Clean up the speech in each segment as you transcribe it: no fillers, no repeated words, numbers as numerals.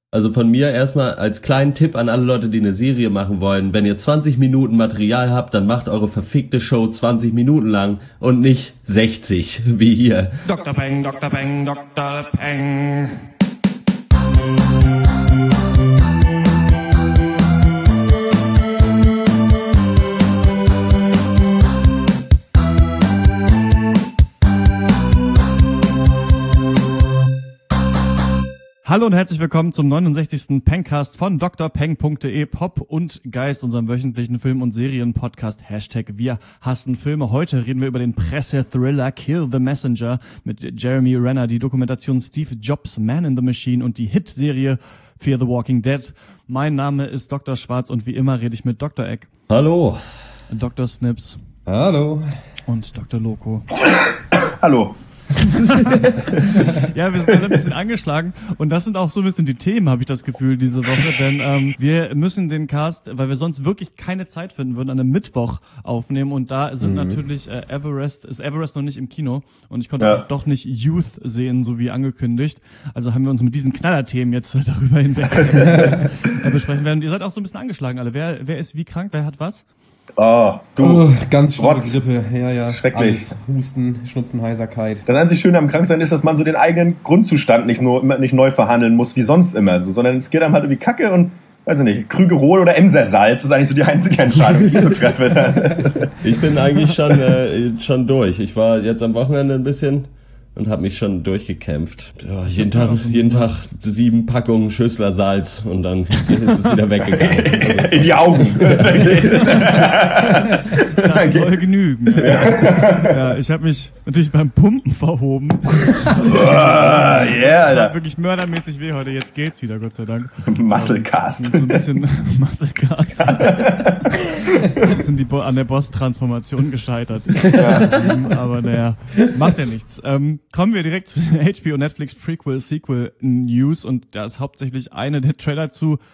Also von mir erstmal als kleinen Tipp an alle Leute, die eine Serie machen wollen. Wenn ihr 20 Minuten Material habt, dann macht eure verfickte Show 20 Minuten lang und nicht 60, wie hier. Dr. Peng, Dr. Peng, Dr. Peng. Hallo und herzlich willkommen zum 69. Pengcast von drpeng.de, Pop und Geist, unserem wöchentlichen Film- und Serien-Podcast. #Wir hassen Filme. Heute reden wir über den Pressethriller Kill the Messenger mit Jeremy Renner, die Dokumentation Steve Jobs Man in the Machine und die Hit-Serie Fear the Walking Dead. Mein Name ist Dr. Schwarz und wie immer rede ich mit Dr. Egg. Hallo. Dr. Snips. Hallo. Und Dr. Loco. Hallo. Ja, wir sind alle ein bisschen angeschlagen und das sind auch so ein bisschen die Themen, habe ich das Gefühl, diese Woche, denn wir müssen den Cast, weil wir sonst wirklich keine Zeit finden würden, an einem Mittwoch aufnehmen und da sind natürlich ist Everest noch nicht im Kino und ich konnte auch doch nicht Youth sehen, so wie angekündigt, also haben wir uns mit diesen Knallerthemen jetzt darüber hinweg besprechen werden. Ihr seid auch so ein bisschen angeschlagen alle. Wer ist wie krank, wer hat was? Ganz schlimme Rotz. Grippe, ja. Schrecklich. Alles. Husten, Schnupfen, Heiserkeit. Das einzig Schöne am Kranksein ist, dass man so den eigenen Grundzustand nicht neu verhandeln muss, wie sonst immer, sondern es geht einem halt irgendwie Kacke und, weiß ich nicht, Krügerol oder Emsersalz ist eigentlich so die einzige Entscheidung, die ich so treffe. Ich bin eigentlich schon durch. Ich war jetzt am Wochenende ein bisschen und habe mich schon durchgekämpft. Ja, jeden Tag 7 Packungen Schüssler Salz und dann ist es wieder weggegangen. Also, In die Augen. Das soll genügen. Ja, ich habe mich natürlich beim Pumpen verhoben. Yeah, Das Alter. hat wirklich mördermäßig weh heute. Jetzt geht's wieder, Gott sei Dank. Musclecast. So ein bisschen Musclecast. Wir sind an der Boss-Transformation gescheitert. Aber naja, macht ja nichts. Kommen wir direkt zu den HBO Netflix Prequel-Sequel News und da ist hauptsächlich eine der Trailer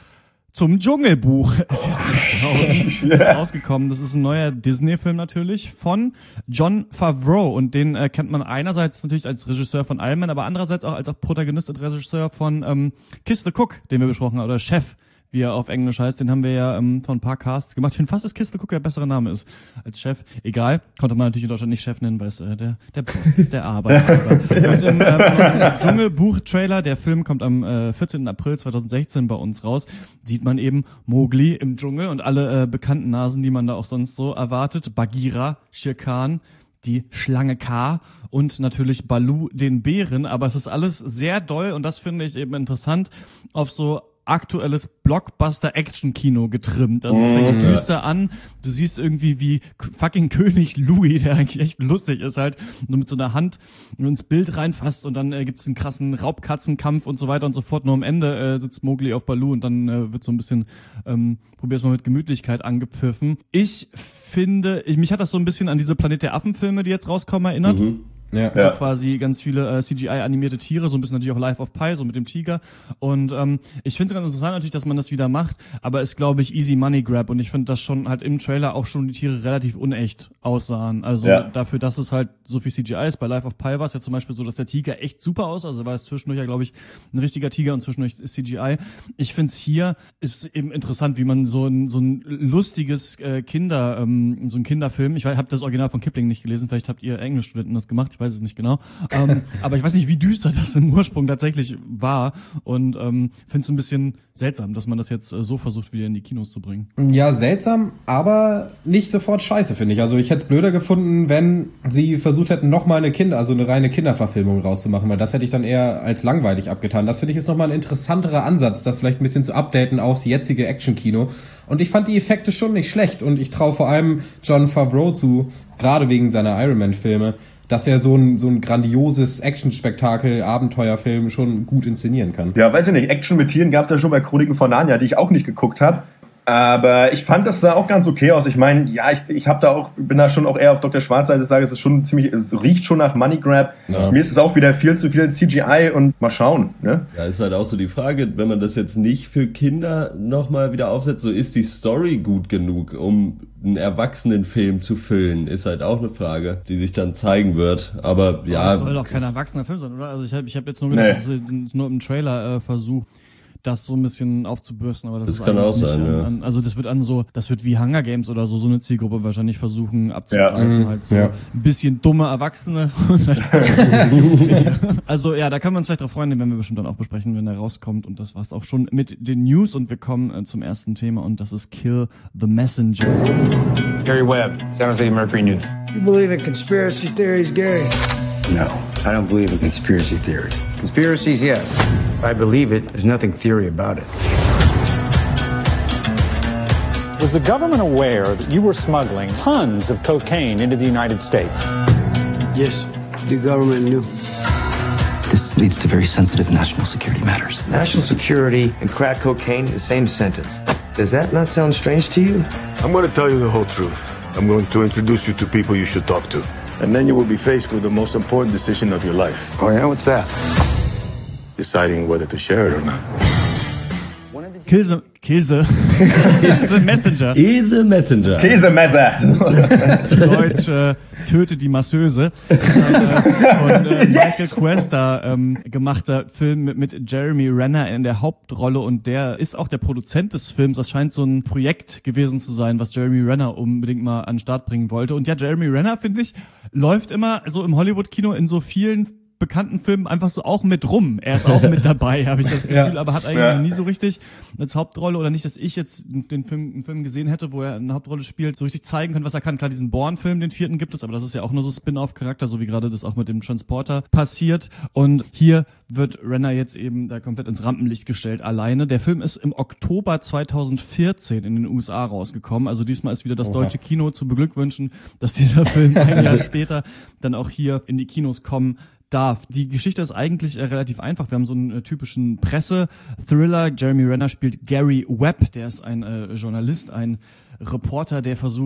zum Dschungelbuch ist jetzt draußen, ist rausgekommen. Das ist ein neuer Disney-Film natürlich von Jon Favreau und den kennt man einerseits natürlich als Regisseur von Iron Man, aber andererseits auch als Protagonist und Regisseur von Kiss the Cook, den wir besprochen haben, oder Chef, wie er auf Englisch heißt. Den haben wir ja von ein paar Casts gemacht. Ich finde fast, dass Kiss the Cook der bessere Name ist als Chef. Egal, konnte man natürlich in Deutschland nicht Chef nennen, weil es der Boss ist, der Arbeitgeber. Und im Dschungelbuch-Trailer, der Film kommt am 14. April 2016 bei uns raus, sieht man eben Mowgli im Dschungel und alle bekannten Nasen, die man da auch sonst so erwartet. Bagheera, Shere Khan, die Schlange K und natürlich Baloo, den Bären. Aber es ist alles sehr doll und das finde ich eben interessant auf so aktuelles Blockbuster-Action-Kino getrimmt. Also es fängt düster an. Du siehst irgendwie wie fucking König Louis, der eigentlich echt lustig ist halt, nur mit so einer Hand ins Bild reinfasst und dann gibt's einen krassen Raubkatzenkampf und so weiter und so fort. Nur am Ende sitzt Mowgli auf Baloo und dann wird so ein bisschen, probier's mal mit Gemütlichkeit angepfiffen. Ich finde, mich hat das so ein bisschen an diese Planet der Affen-Filme, die jetzt rauskommen, erinnert. Ja. So quasi ganz viele CGI-animierte Tiere, so ein bisschen natürlich auch Life of Pi, so mit dem Tiger. Und ich finde es ganz interessant natürlich, dass man das wieder macht, aber ist, glaube ich, easy money grab. Und ich finde, dass schon halt im Trailer auch schon die Tiere relativ unecht aussahen. Also dafür, dass es halt so viel CGI ist. Bei Life of Pi war es ja zum Beispiel so, dass der Tiger echt super aussah. Also war es zwischendurch ja, glaube ich, ein richtiger Tiger und zwischendurch ist CGI. Ich finde es hier ist eben interessant, wie man so ein lustiges so ein Kinderfilm, ich habe das Original von Kipling nicht gelesen, vielleicht habt ihr Englischstudenten das gemacht, ich weiß es nicht genau. Aber ich weiß nicht, wie düster das im Ursprung tatsächlich war und finde es ein bisschen seltsam, dass man das jetzt so versucht, wieder in die Kinos zu bringen. Ja, seltsam, aber nicht sofort scheiße, finde ich. Also ich hätte es blöder gefunden, wenn sie versucht hätten, nochmal eine reine Kinderverfilmung rauszumachen, weil das hätte ich dann eher als langweilig abgetan. Das finde ich ist nochmal ein interessanterer Ansatz, das vielleicht ein bisschen zu updaten aufs jetzige Action-Kino. Und ich fand die Effekte schon nicht schlecht und ich traue vor allem Jon Favreau zu, gerade wegen seiner Iron Man-Filme, dass er so ein grandioses Action-Spektakel, Abenteuerfilm schon gut inszenieren kann. Ja, weiß ich nicht. Action mit Tieren gab's ja schon bei Chroniken von Narnia, die ich auch nicht geguckt habe. Aber ich fand, das sah auch ganz okay aus. Ich meine, ja, bin da schon auch eher auf Dr. Schwarz Seite, sage, es riecht schon nach Money Grab. Ja. Mir ist es auch wieder viel zu viel CGI und mal schauen, ne? Ja, ist halt auch so die Frage, wenn man das jetzt nicht für Kinder nochmal wieder aufsetzt, so ist die Story gut genug, um einen Erwachsenenfilm zu füllen, ist halt auch eine Frage, die sich dann zeigen wird. Aber ja. Das soll doch kein erwachsener Film sein, oder? Also ich hab jetzt nur gedacht, das ist nur im Trailer Versuch, das so ein bisschen aufzubürsten, aber das ist kann eigentlich auch sein, nicht ja. also das wird wie Hunger Games oder so eine Zielgruppe wahrscheinlich versuchen abzugreifen, halt so ein bisschen dumme Erwachsene. Also ja, da können wir uns vielleicht drauf freuen, den werden wir bestimmt dann auch besprechen, wenn er rauskommt, und das war's auch schon mit den News, und wir kommen zum ersten Thema, und das ist Kill the Messenger. Gary Webb, San Jose Mercury News. You believe in conspiracy theories, Gary? No, I don't believe in conspiracy theories. Conspiracies, yes. If I believe it, there's nothing theory about it. Was the government aware that you were smuggling tons of cocaine into the United States? Yes, the government knew. This leads to very sensitive national security matters. National security and crack cocaine, the same sentence. Does that not sound strange to you? I'm going to tell you the whole truth. I'm going to introduce you to people you should talk to. And then you will be faced with the most important decision of your life. Oh yeah, what's that? Deciding whether to share it or not. Käse Messenger. Käsemesser. Zu Deutsch Töte die Masseuse. Von Michael Cuesta gemachter Film mit Jeremy Renner in der Hauptrolle, und der ist auch der Produzent des Films. Das scheint so ein Projekt gewesen zu sein, was Jeremy Renner unbedingt mal an den Start bringen wollte. Und ja, Jeremy Renner, finde ich, läuft immer so im Hollywood-Kino in so vielen bekannten Filmen einfach so auch mit rum. Er ist auch mit dabei, habe ich das Gefühl, aber hat eigentlich noch nie so richtig als Hauptrolle, oder nicht, dass ich jetzt einen Film gesehen hätte, wo er eine Hauptrolle spielt, so richtig zeigen können, was er kann. Klar, diesen Bourne-Film, den 4. gibt es, aber das ist ja auch nur so Spin-off-Charakter, so wie gerade das auch mit dem Transporter passiert. Und hier wird Renner jetzt eben da komplett ins Rampenlicht gestellt, alleine. Der Film ist im Oktober 2014 in den USA rausgekommen. Also diesmal ist wieder das deutsche Kino zu beglückwünschen, dass dieser Film ein Jahr später dann auch hier in die Kinos kommen darf. Die Geschichte ist eigentlich relativ einfach. Wir haben so einen typischen Presse-Thriller. Jeremy Renner spielt Gary Webb, der ist ein Journalist, ein Reporter,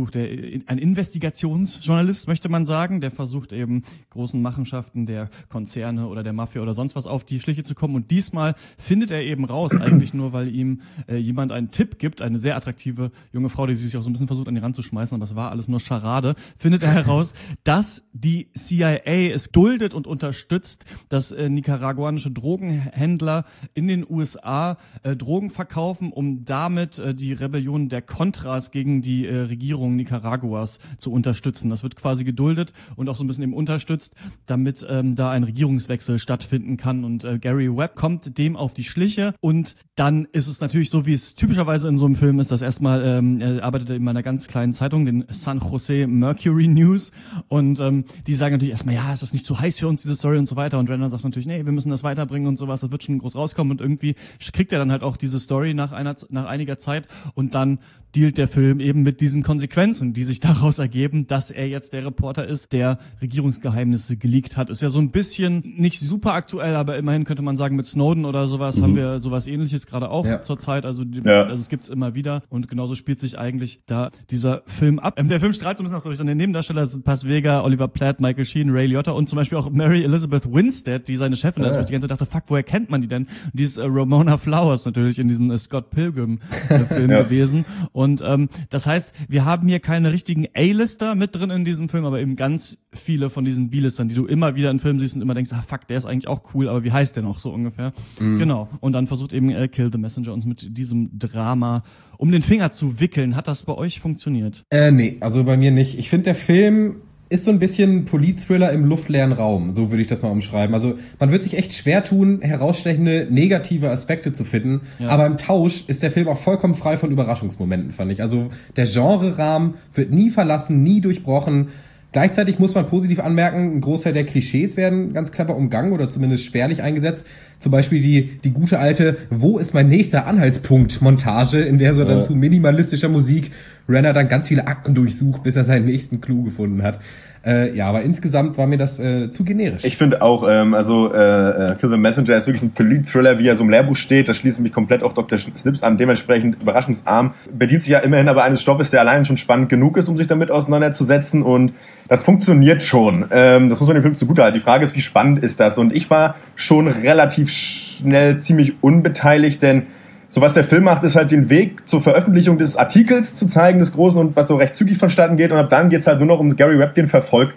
ein Investigationsjournalist, möchte man sagen, der versucht eben großen Machenschaften der Konzerne oder der Mafia oder sonst was auf die Schliche zu kommen, und diesmal findet er eben raus, eigentlich nur, weil ihm jemand einen Tipp gibt, eine sehr attraktive junge Frau, die sich auch so ein bisschen versucht an die Rand zu schmeißen, aber es war alles nur Scharade, findet er heraus, dass die CIA es duldet und unterstützt, dass nicaraguanische Drogenhändler in den USA Drogen verkaufen, um damit die Rebellion der Contras gegen die Regierung Nicaraguas zu unterstützen. Das wird quasi geduldet und auch so ein bisschen eben unterstützt, damit da ein Regierungswechsel stattfinden kann. Und Gary Webb kommt dem auf die Schliche, und dann ist es natürlich so, wie es typischerweise in so einem Film ist, dass erstmal er arbeitet in einer ganz kleinen Zeitung, den San Jose Mercury News, und die sagen natürlich erstmal, ja, ist das nicht zu heiß für uns, diese Story und so weiter, und Renner sagt natürlich, nee, wir müssen das weiterbringen und sowas, das wird schon groß rauskommen, und irgendwie kriegt er dann halt auch diese Story nach einiger Zeit, und dann dealt der Film eben mit diesen Konsequenzen, die sich daraus ergeben, dass er jetzt der Reporter ist, der Regierungsgeheimnisse geleakt hat. Ist ja so ein bisschen nicht super aktuell, aber immerhin könnte man sagen, mit Snowden oder sowas haben wir sowas Ähnliches gerade auch zur Zeit. Also es gibt's immer wieder, und genauso spielt sich eigentlich da dieser Film ab. Der Film strahlt so ein bisschen nach so den Nebendarsteller, Paz Vega, Oliver Platt, Michael Sheen, Ray Liotta und zum Beispiel auch Mary Elizabeth Winstead, die seine Chefin ist, wo ich die ganze Zeit dachte, fuck, woher kennt man die denn? Und die ist Ramona Flowers natürlich in diesem Scott Pilgrim Film gewesen. Und das heißt, wir haben hier keine richtigen A-Lister mit drin in diesem Film, aber eben ganz viele von diesen B-Listern, die du immer wieder in Filmen siehst und immer denkst, fuck, der ist eigentlich auch cool, aber wie heißt der noch so ungefähr? Genau. Und dann versucht eben Kill the Messenger uns mit diesem Drama um den Finger zu wickeln. Hat das bei euch funktioniert? Nee, also bei mir nicht. Ich finde, der Film ist so ein bisschen Polit-Thriller im luftleeren Raum, so würde ich das mal umschreiben. Also man wird sich echt schwer tun, herausstechende negative Aspekte zu finden, aber im Tausch ist der Film auch vollkommen frei von Überraschungsmomenten, fand ich. Also der Genre-Rahmen wird nie verlassen, nie durchbrochen. Gleichzeitig muss man positiv anmerken, ein Großteil der Klischees werden ganz clever umgangen oder zumindest spärlich eingesetzt. Zum Beispiel die gute alte "Wo ist mein nächster Anhaltspunkt" Montage, in der so dann zu minimalistischer Musik Renner dann ganz viele Akten durchsucht, bis er seinen nächsten Clou gefunden hat. Aber insgesamt war mir das zu generisch. Ich finde auch, Kill the Messenger ist wirklich ein Polit-Thriller, wie er so im Lehrbuch steht. Da schließt mich komplett auch Dr. Snips an, dementsprechend überraschungsarm. Bedient sich ja immerhin aber eines Stoffes, der allein schon spannend genug ist, um sich damit auseinanderzusetzen, und das funktioniert schon. Das muss man dem Film zugutehalten. Die Frage ist, wie spannend ist das? Und ich war schon relativ schnell ziemlich unbeteiligt, denn so was der Film macht, ist halt den Weg zur Veröffentlichung des Artikels zu zeigen, des Großen, und was so recht zügig vonstatten geht, und ab dann geht's halt nur noch um Gary Webb, den Verfolgten.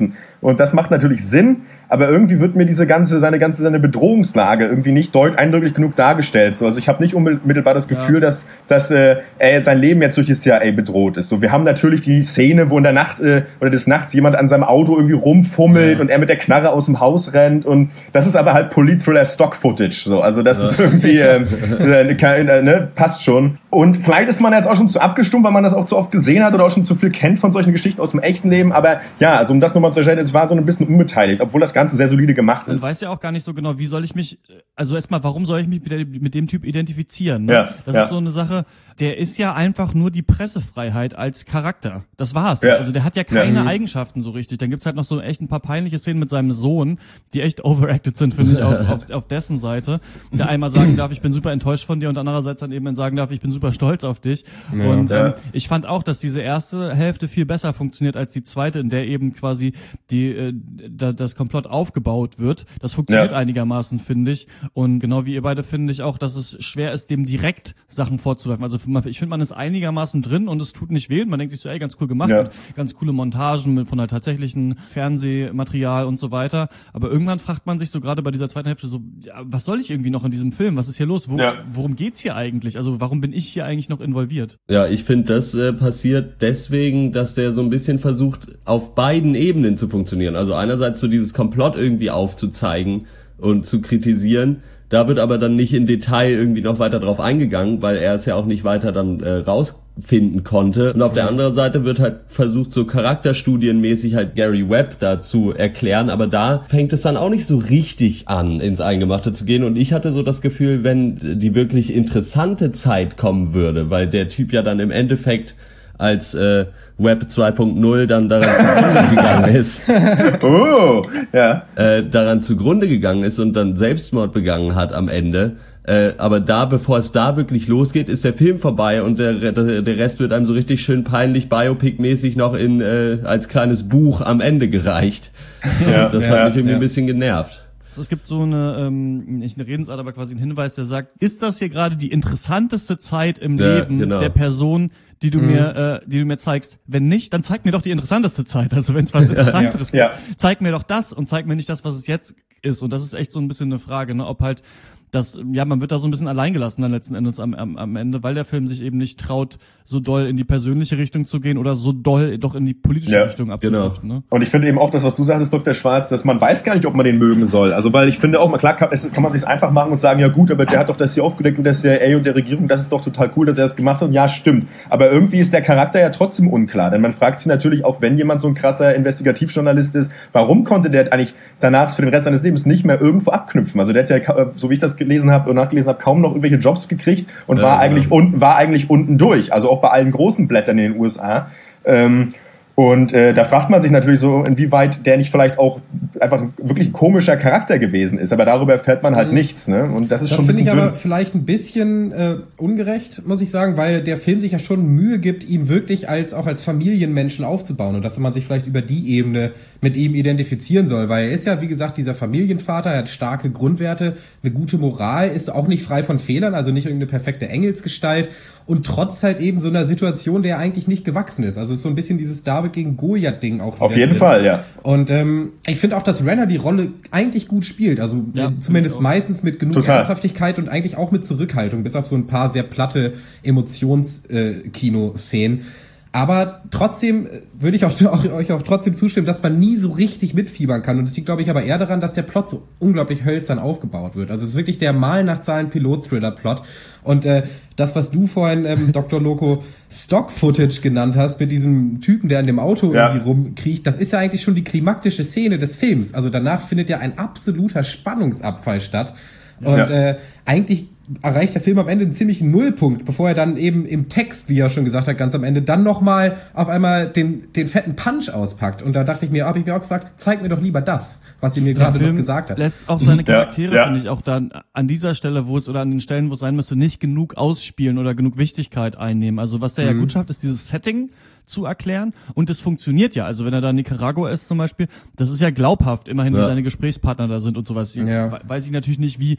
Und das macht natürlich Sinn, aber irgendwie wird mir seine Bedrohungslage irgendwie nicht eindrücklich genug dargestellt. So, also ich habe nicht unmittelbar das Gefühl, dass er sein Leben jetzt durch die CIA bedroht ist. So, wir haben natürlich die Szene, wo in der Nacht oder des Nachts jemand an seinem Auto irgendwie rumfummelt und er mit der Knarre aus dem Haus rennt, und das ist aber halt Polit-Thriller Stock-Footage. So, also das ist irgendwie passt schon. Und vielleicht ist man jetzt auch schon zu abgestumpft, weil man das auch zu oft gesehen hat oder auch schon zu viel kennt von solchen Geschichten aus dem echten Leben. Aber ja, also um das nochmal zu erstellen, es war so ein bisschen unbeteiligt, obwohl das Ganze sehr solide gemacht ist. Man weiß ja auch gar nicht so genau, warum soll ich mich mit dem Typ identifizieren? Ne? Ja, das ist so eine Sache, der ist ja einfach nur die Pressefreiheit als Charakter. Das war's. Ja. Also der hat ja keine Eigenschaften so richtig. Dann gibt's halt noch so echt ein paar peinliche Szenen mit seinem Sohn, die echt overacted sind, finde ich, auf dessen Seite. Der einmal sagen darf, ich bin super enttäuscht von dir, und andererseits dann eben sagen darf, ich bin super stolz auf dich. Ja, und ich fand auch, dass diese erste Hälfte viel besser funktioniert als die zweite, in der eben quasi das Komplott aufgebaut wird. Das funktioniert einigermaßen, finde ich. Und genau wie ihr beide finde ich auch, dass es schwer ist, dem direkt Sachen vorzuwerfen. Also ich finde, man ist einigermaßen drin und es tut nicht weh. Man denkt sich so, ey, ganz cool gemacht, ganz coole Montagen von der tatsächlichen Fernsehmaterial und so weiter. Aber irgendwann fragt man sich so gerade bei dieser zweiten Hälfte so, ja, was soll ich irgendwie noch in diesem Film? Was ist hier los? Worum geht's hier eigentlich? Also warum bin ich hier eigentlich noch involviert? Ja, ich finde, das passiert deswegen, dass der so ein bisschen versucht, auf beiden Ebenen zu funktionieren. Also einerseits so dieses Komplott irgendwie aufzuzeigen und zu kritisieren. Da wird aber dann nicht im Detail irgendwie noch weiter drauf eingegangen, weil er es ja auch nicht weiter dann rausfinden konnte. Und auf der anderen Seite wird halt versucht, so charakterstudienmäßig halt Gary Webb da zu erklären, aber da fängt es dann auch nicht so richtig an, ins Eingemachte zu gehen. Und ich hatte so das Gefühl, wenn die wirklich interessante Zeit kommen würde, weil der Typ ja dann im Endeffekt als Web 2.0 dann daran zugrunde gegangen ist. Daran zugrunde gegangen ist und dann Selbstmord begangen hat am Ende. Aber bevor es da wirklich losgeht, ist der Film vorbei und der Rest wird einem so richtig schön peinlich Biopic-mäßig noch als kleines Buch am Ende gereicht. Das hat mich irgendwie ein bisschen genervt. Es gibt so nicht eine Redensart, aber quasi ein Hinweis, der sagt, ist das hier gerade die interessanteste Zeit im Leben der Person, die du mir zeigst? Wenn nicht, dann zeig mir doch die interessanteste Zeit. Also wenn es was Interessanteres gibt, zeig mir doch das und zeig mir nicht das, was es jetzt ist. Und das ist echt so ein bisschen eine Frage, ne, ob halt man wird da so ein bisschen alleingelassen dann letzten Endes am Ende, weil der Film sich eben nicht traut, so doll in die persönliche Richtung zu gehen oder so doll doch in die politische Richtung abzudriften. Genau. Ne? Und ich finde eben auch das, was du sagtest, Dr. Schwarz, dass man weiß gar nicht, ob man den mögen soll. Also weil ich finde auch, klar kann man sich einfach machen und sagen, ja gut, aber der hat doch das hier aufgedeckt und der CIA und der Regierung, das ist doch total cool, dass er das gemacht hat. Und ja, stimmt. Aber irgendwie ist der Charakter ja trotzdem unklar. Denn man fragt sich natürlich auch, wenn jemand so ein krasser Investigativjournalist ist, warum konnte der eigentlich danach für den Rest seines Lebens nicht mehr irgendwo abknüpfen? Also der hat ja, so wie ich das gelesen habe und nachgelesen habe, kaum noch irgendwelche Jobs gekriegt und war eigentlich unten durch. Also auch bei allen großen Blättern in den USA. Da fragt man sich natürlich so, inwieweit der nicht vielleicht auch einfach wirklich ein komischer Charakter gewesen ist. Aber darüber erfährt man halt nichts. Ne? Und das ist schon ein bisschen finde ich aber vielleicht ein bisschen ungerecht, muss ich sagen, weil der Film sich ja schon Mühe gibt, ihn wirklich auch als Familienmenschen aufzubauen und dass man sich vielleicht über die Ebene mit ihm identifizieren soll. Weil er ist ja, wie gesagt, dieser Familienvater, er hat starke Grundwerte, eine gute Moral, ist auch nicht frei von Fehlern, also nicht irgendeine perfekte Engelsgestalt und trotz halt eben so einer Situation, der eigentlich nicht gewachsen ist. Also es ist so ein bisschen dieses David gegen Goliath-Ding auch wieder. Auf jeden Fall, ja. Und ich finde auch, dass Renner die Rolle eigentlich gut spielt. Also zumindest meistens mit genug Ernsthaftigkeit und eigentlich auch mit Zurückhaltung, bis auf so ein paar sehr platte Emotions-Kino-Szenen. Aber trotzdem würde ich euch auch trotzdem zustimmen, dass man nie so richtig mitfiebern kann. Und es liegt, glaube ich, aber eher daran, dass der Plot so unglaublich hölzern aufgebaut wird. Also es ist wirklich der Mal nach Zahlen Pilot-Thriller-Plot. Und das, was du vorhin, Dr. Loco, Stock-Footage genannt hast, mit diesem Typen, der an dem Auto irgendwie rumkriecht, das ist ja eigentlich schon die klimaktische Szene des Films. Also danach findet ja ein absoluter Spannungsabfall statt. Und eigentlich erreicht der Film am Ende einen ziemlichen Nullpunkt, bevor er dann eben im Text, wie er schon gesagt hat, ganz am Ende, dann nochmal auf einmal den fetten Punch auspackt. Und da dachte ich mir, habe ich mir auch gefragt, zeig mir doch lieber das, was ihr mir gerade noch gesagt habt. Lässt auch seine Charaktere, finde ich, auch dann an dieser Stelle, oder an den Stellen, wo es sein müsste, nicht genug ausspielen oder genug Wichtigkeit einnehmen. Also was der ja gut schafft, ist dieses Setting zu erklären und es funktioniert ja. Also wenn er da in Nicaragua ist zum Beispiel, das ist ja glaubhaft, immerhin wie seine Gesprächspartner da sind und sowas. Weiß ich natürlich nicht, wie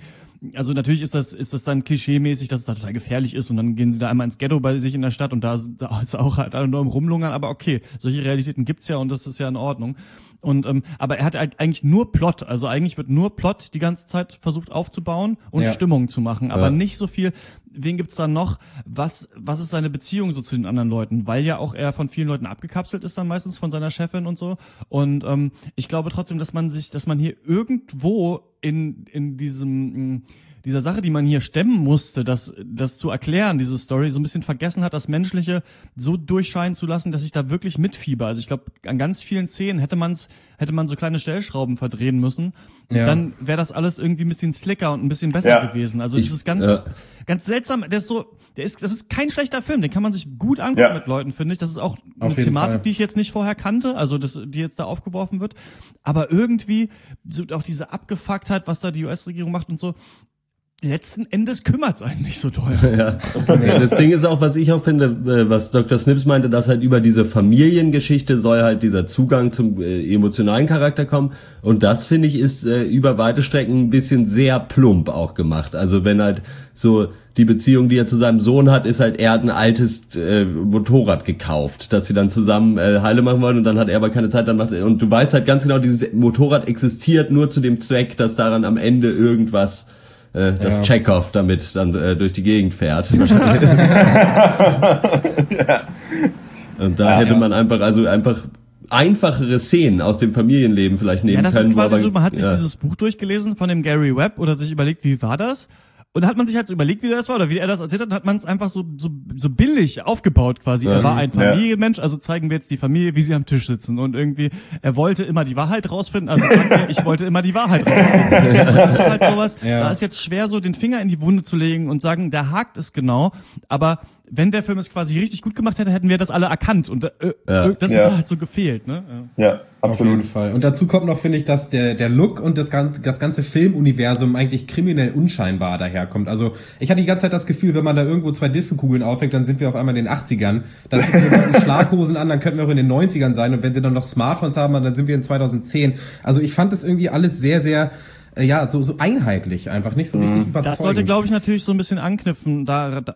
also natürlich ist das dann klischeemäßig, dass es da total gefährlich ist und dann gehen sie da einmal ins Ghetto bei sich in der Stadt und da ist auch halt alle nur im Rumlungern, aber okay, solche Realitäten gibt's ja und das ist ja in Ordnung. Und aber er hat eigentlich nur Plot, also eigentlich wird nur Plot die ganze Zeit versucht aufzubauen und Stimmung zu machen, aber nicht so viel. Wen gibt's da noch? Was ist seine Beziehung so zu den anderen Leuten? Weil ja auch er von vielen Leuten abgekapselt ist dann meistens von seiner Chefin und so. Und ich glaube trotzdem, dass man hier irgendwo in dieser Sache, die man hier stemmen musste, das zu erklären, diese Story, so ein bisschen vergessen hat, das Menschliche so durchscheinen zu lassen, dass ich da wirklich mitfieber. Also ich glaube, an ganz vielen Szenen hätte man so kleine Stellschrauben verdrehen müssen. Und dann wäre das alles irgendwie ein bisschen slicker und ein bisschen besser gewesen. Also das ist ganz seltsam. Das ist kein schlechter Film. Den kann man sich gut angucken mit Leuten, finde ich. Das ist auch eine Thematik, die ich jetzt nicht vorher kannte, also die jetzt da aufgeworfen wird. Aber irgendwie so auch diese Abgefucktheit, was da die US-Regierung macht und so, letzten Endes kümmert's einen nicht so doll. Ja. Das Ding ist auch, was ich auch finde, was Dr. Snips meinte, dass halt über diese Familiengeschichte soll halt dieser Zugang zum emotionalen Charakter kommen. Und das, finde ich, ist über weite Strecken ein bisschen sehr plump auch gemacht. Also wenn halt so die Beziehung, die er zu seinem Sohn hat, ist halt, er hat ein altes Motorrad gekauft, dass sie dann zusammen Heile machen wollen und dann hat er aber keine Zeit, und du weißt halt ganz genau, dieses Motorrad existiert nur zu dem Zweck, dass daran am Ende irgendwas Chekhov damit dann durch die Gegend fährt. Und da hätte man einfach einfachere Szenen aus dem Familienleben vielleicht nehmen können. Ja, das ist quasi so, man hat sich dieses Buch durchgelesen von dem Gary Webb oder sich überlegt, wie war das? Und da hat man sich halt so überlegt, wie das war oder wie er das erzählt hat, und hat man es einfach so billig aufgebaut quasi. Er war ein Familienmensch, also zeigen wir jetzt die Familie, wie sie am Tisch sitzen. Und irgendwie, er wollte immer die Wahrheit rausfinden, also ich wollte immer die Wahrheit rausfinden. Und das ist halt sowas, da ist jetzt schwer so den Finger in die Wunde zu legen und sagen, der hakt es genau, aber wenn der Film es quasi richtig gut gemacht hätte, hätten wir das alle erkannt und das hätte halt so gefehlt, ne? Ja, absolut. Auf jeden Fall. Und dazu kommt noch, finde ich, dass der Look und das ganze Filmuniversum eigentlich kriminell unscheinbar daherkommt. Also ich hatte die ganze Zeit das Gefühl, wenn man da irgendwo 2 Disco-Kugeln aufhängt, dann sind wir auf einmal in den 80ern. Dann ziehen wir Schlaghosen an, dann könnten wir auch in den 90ern sein. Und wenn sie dann noch Smartphones haben, dann sind wir in 2010. Also ich fand das irgendwie alles sehr, sehr so einheitlich, einfach nicht so richtig überzeugend. Das sollte, glaube ich, natürlich so ein bisschen anknüpfen.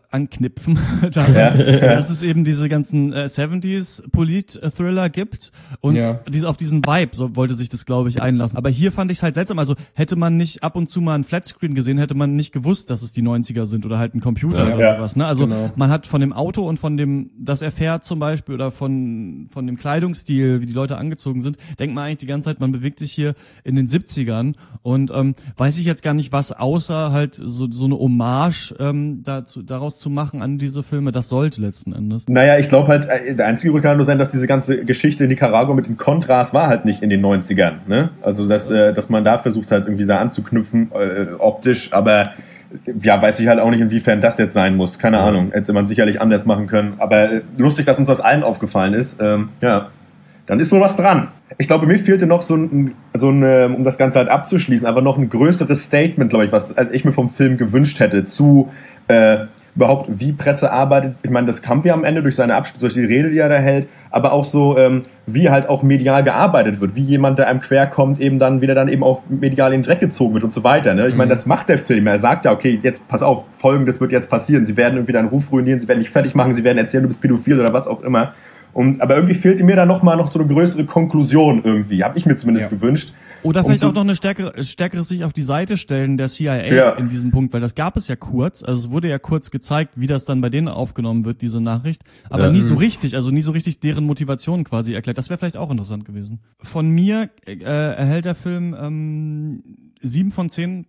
Dass es eben diese ganzen 70s Polit-Thriller gibt und auf diesen Vibe so wollte sich das, glaube ich, einlassen. Aber hier fand ich es halt seltsam. Also hätte man nicht ab und zu mal ein Flatscreen gesehen, hätte man nicht gewusst, dass es die 90er sind oder halt ein Computer oder sowas. Ne? Also man hat von dem Auto und von dem, das er fährt zum Beispiel oder von dem Kleidungsstil, wie die Leute angezogen sind, denkt man eigentlich die ganze Zeit, man bewegt sich hier in den 70ern und weiß ich jetzt gar nicht, was außer halt so eine Hommage daraus zu machen an diese Filme, das sollte letzten Endes. Naja, ich glaube halt, der einzige Grund kann nur sein, dass diese ganze Geschichte in Nicaragua mit den Contras war halt nicht in den 90ern. Ne? Also dass man da versucht hat, irgendwie da anzuknüpfen, optisch, aber weiß ich halt auch nicht, inwiefern das jetzt sein muss. Keine Ahnung, hätte man sicherlich anders machen können. Aber lustig, dass uns das allen aufgefallen ist. Dann ist wohl was dran. Ich glaube, mir fehlte noch um das Ganze halt abzuschließen, einfach noch ein größeres Statement, glaube ich, was ich mir vom Film gewünscht hätte, zu überhaupt, wie Presse arbeitet. Ich meine, das kam ja am Ende durch durch die Rede, die er da hält, aber auch so, wie halt auch medial gearbeitet wird, wie jemand, der einem querkommt, eben auch medial in den Dreck gezogen wird und so weiter. Ne? Ich meine, das macht der Film. Er sagt ja, okay, jetzt pass auf, Folgendes wird jetzt passieren. Sie werden irgendwie deinen Ruf ruinieren, sie werden dich fertig machen, sie werden erzählen, du bist pädophil oder was auch immer. Aber irgendwie fehlte mir da noch so eine größere Konklusion irgendwie, habe ich mir zumindest gewünscht. Oder vielleicht auch noch eine stärkere sich auf die Seite stellen der CIA in diesem Punkt, weil das gab es ja kurz, also es wurde ja kurz gezeigt, wie das dann bei denen aufgenommen wird, diese Nachricht, aber nie so richtig deren Motivation quasi erklärt. Das wäre vielleicht auch interessant gewesen. Von mir erhält der Film 7 von 10.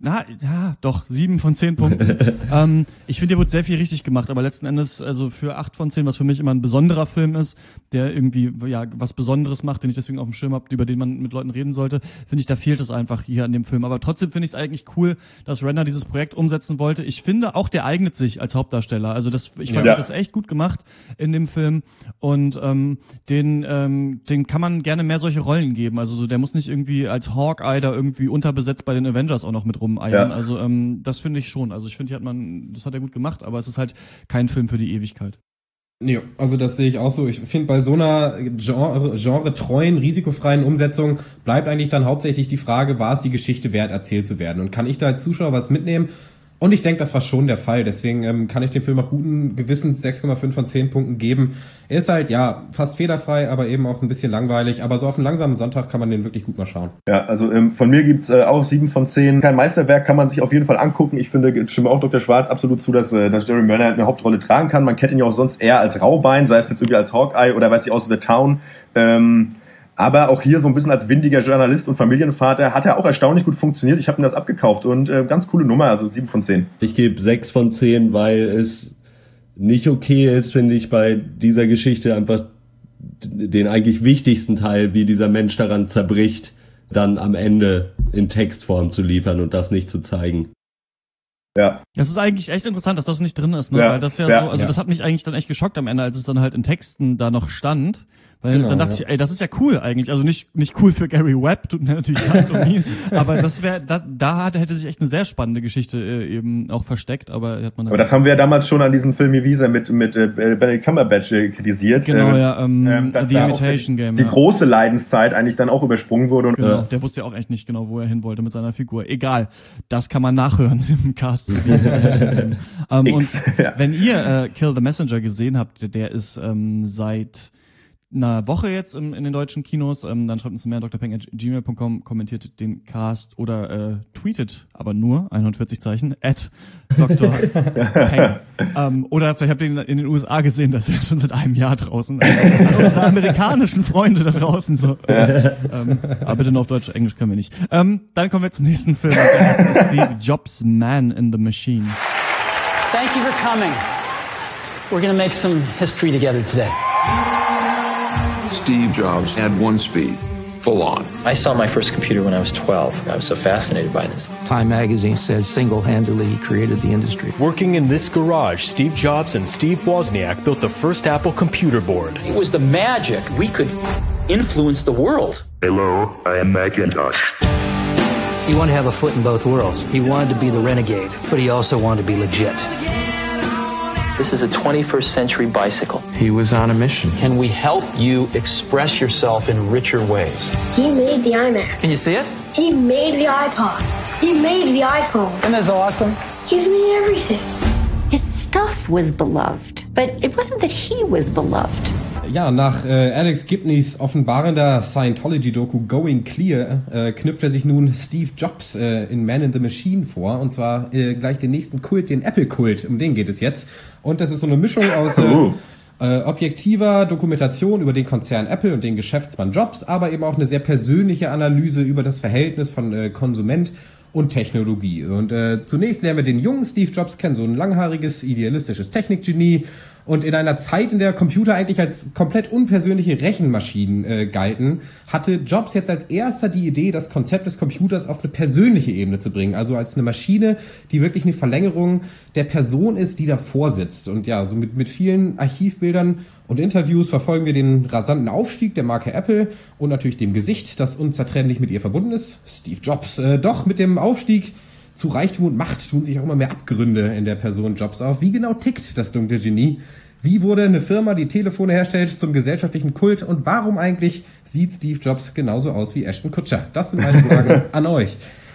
7 von 10 Punkten. Ich finde, hier wurde sehr viel richtig gemacht, aber letzten Endes, also für 8 von 10, was für mich immer ein besonderer Film ist, der irgendwie, was Besonderes macht, den ich deswegen auf dem Schirm habe, über den man mit Leuten reden sollte, finde ich, da fehlt es einfach hier an dem Film. Aber trotzdem finde ich es eigentlich cool, dass Renner dieses Projekt umsetzen wollte. Ich finde, auch der eignet sich als Hauptdarsteller. Also ich fand das echt gut gemacht in dem Film und den kann man gerne mehr solche Rollen geben. Also so, der muss nicht irgendwie als Hawkeye da irgendwie unterbesetzt bei den Avengers auch noch mit rumeiern. Also das finde ich schon. Also ich finde, das hat er gut gemacht, aber es ist halt kein Film für die Ewigkeit. Ja, also das sehe ich auch so. Ich finde, bei so einer genre-treuen, risikofreien Umsetzung bleibt eigentlich dann hauptsächlich die Frage, war es die Geschichte wert, erzählt zu werden? Und kann ich da als Zuschauer was mitnehmen? Und ich denke, das war schon der Fall. Deswegen kann ich dem Film auch guten Gewissens 6,5 von 10 Punkten geben. Er ist halt, ja, fast fehlerfrei, aber eben auch ein bisschen langweilig. Aber so auf einen langsamen Sonntag kann man den wirklich gut mal schauen. Ja, also von mir gibt's auch 7 von 10. Kein Meisterwerk, kann man sich auf jeden Fall angucken. Ich finde, ich stimme auch Dr. Schwarz absolut zu, dass Jeremy Renner eine Hauptrolle tragen kann. Man kennt ihn ja auch sonst eher als Raubein, sei es jetzt irgendwie als Hawkeye oder weiß ich aus The Town. Aber auch hier so ein bisschen als windiger Journalist und Familienvater hat er auch erstaunlich gut funktioniert. Ich habe ihm das abgekauft und ganz coole Nummer, also 7 von 10. Ich gebe 6 von 10, weil es nicht okay ist, finde ich, bei dieser Geschichte einfach den eigentlich wichtigsten Teil, wie dieser Mensch daran zerbricht, dann am Ende in Textform zu liefern und das nicht zu zeigen. Ja. Das ist eigentlich echt interessant, dass das nicht drin ist, ne? Ja. Weil das ja so, also das hat mich eigentlich dann echt geschockt am Ende, als es dann halt in Texten da noch stand. Weil Genau, dann dachte ich, ey, das ist ja cool eigentlich. Also nicht cool für Gary Webb, tut mir natürlich leid um ihn, aber das wäre, hätte sich echt eine sehr spannende Geschichte eben auch versteckt, aber hat man Aber das haben wir ja damals schon an diesem Film Visa mit Benedict Cumberbatch kritisiert. Genau, dass The da Imitation Game. Die große Leidenszeit eigentlich dann auch übersprungen wurde. Und, genau, der wusste ja auch echt nicht genau, wo er hin wollte mit seiner Figur. Egal, das kann man nachhören im Cast zu The Imitation Game. Und wenn ihr Kill the Messenger gesehen habt, der ist seit einer Woche jetzt in den deutschen Kinos, dann schreibt uns mehr drpeng@gmail.com, kommentiert den Cast oder tweetet, aber nur 41 Zeichen @Dr. Peng. Oder vielleicht habt ihr ihn in den USA gesehen, das ist ja schon seit einem Jahr draußen. Also unsere amerikanischen Freunde da draußen so. Aber bitte nur auf Deutsch, Englisch können wir nicht. Dann kommen wir zum nächsten Film. Der ist Steve Jobs' Man in the Machine. Thank you for coming. We're gonna make some history together today. Steve Jobs had one speed, full on. I saw my first computer when I was 12. I was so fascinated by this. Time magazine says single-handedly he created the industry. Working in this garage, Steve Jobs and Steve Wozniak built the first Apple computer board. It was the magic. We could influence the world. Hello, I am Macintosh. He wanted to have a foot in both worlds. He wanted to be the renegade, but he also wanted to be legit. This is a 21st century bicycle. He was on a mission. Can we help you express yourself in richer ways? He made the iMac. Can you see it? He made the iPod. He made the iPhone. Isn't this awesome? He's made everything. His stuff was beloved, but it wasn't that he was beloved. Ja, nach Alex Gibneys offenbarender Scientology-Doku Going Clear knüpft er sich nun Steve Jobs in Man in the Machine vor. Und zwar gleich den nächsten Kult, den Apple-Kult. Um den geht es jetzt. Und das ist so eine Mischung aus objektiver Dokumentation über den Konzern Apple und den Geschäftsmann Jobs, aber eben auch eine sehr persönliche Analyse über das Verhältnis von Konsument und Technologie. Und zunächst lernen wir den jungen Steve Jobs kennen, so ein langhaariges, idealistisches Technikgenie. Und in einer Zeit, in der Computer eigentlich als komplett unpersönliche Rechenmaschinen galten, hatte Jobs jetzt als erster die Idee, das Konzept des Computers auf eine persönliche Ebene zu bringen. Also als eine Maschine, die wirklich eine Verlängerung der Person ist, die davor sitzt. Und ja, so mit vielen Archivbildern und Interviews verfolgen wir den rasanten Aufstieg der Marke Apple und natürlich dem Gesicht, das unzertrennlich mit ihr verbunden ist, Steve Jobs. Doch mit dem Aufstieg zu Reichtum und Macht tun sich auch immer mehr Abgründe in der Person Jobs auf. Wie genau tickt das dunkle Genie? Wie wurde eine Firma, die Telefone herstellt, zum gesellschaftlichen Kult? Und warum eigentlich sieht Steve Jobs genauso aus wie Ashton Kutcher? Das sind meine Fragen an euch.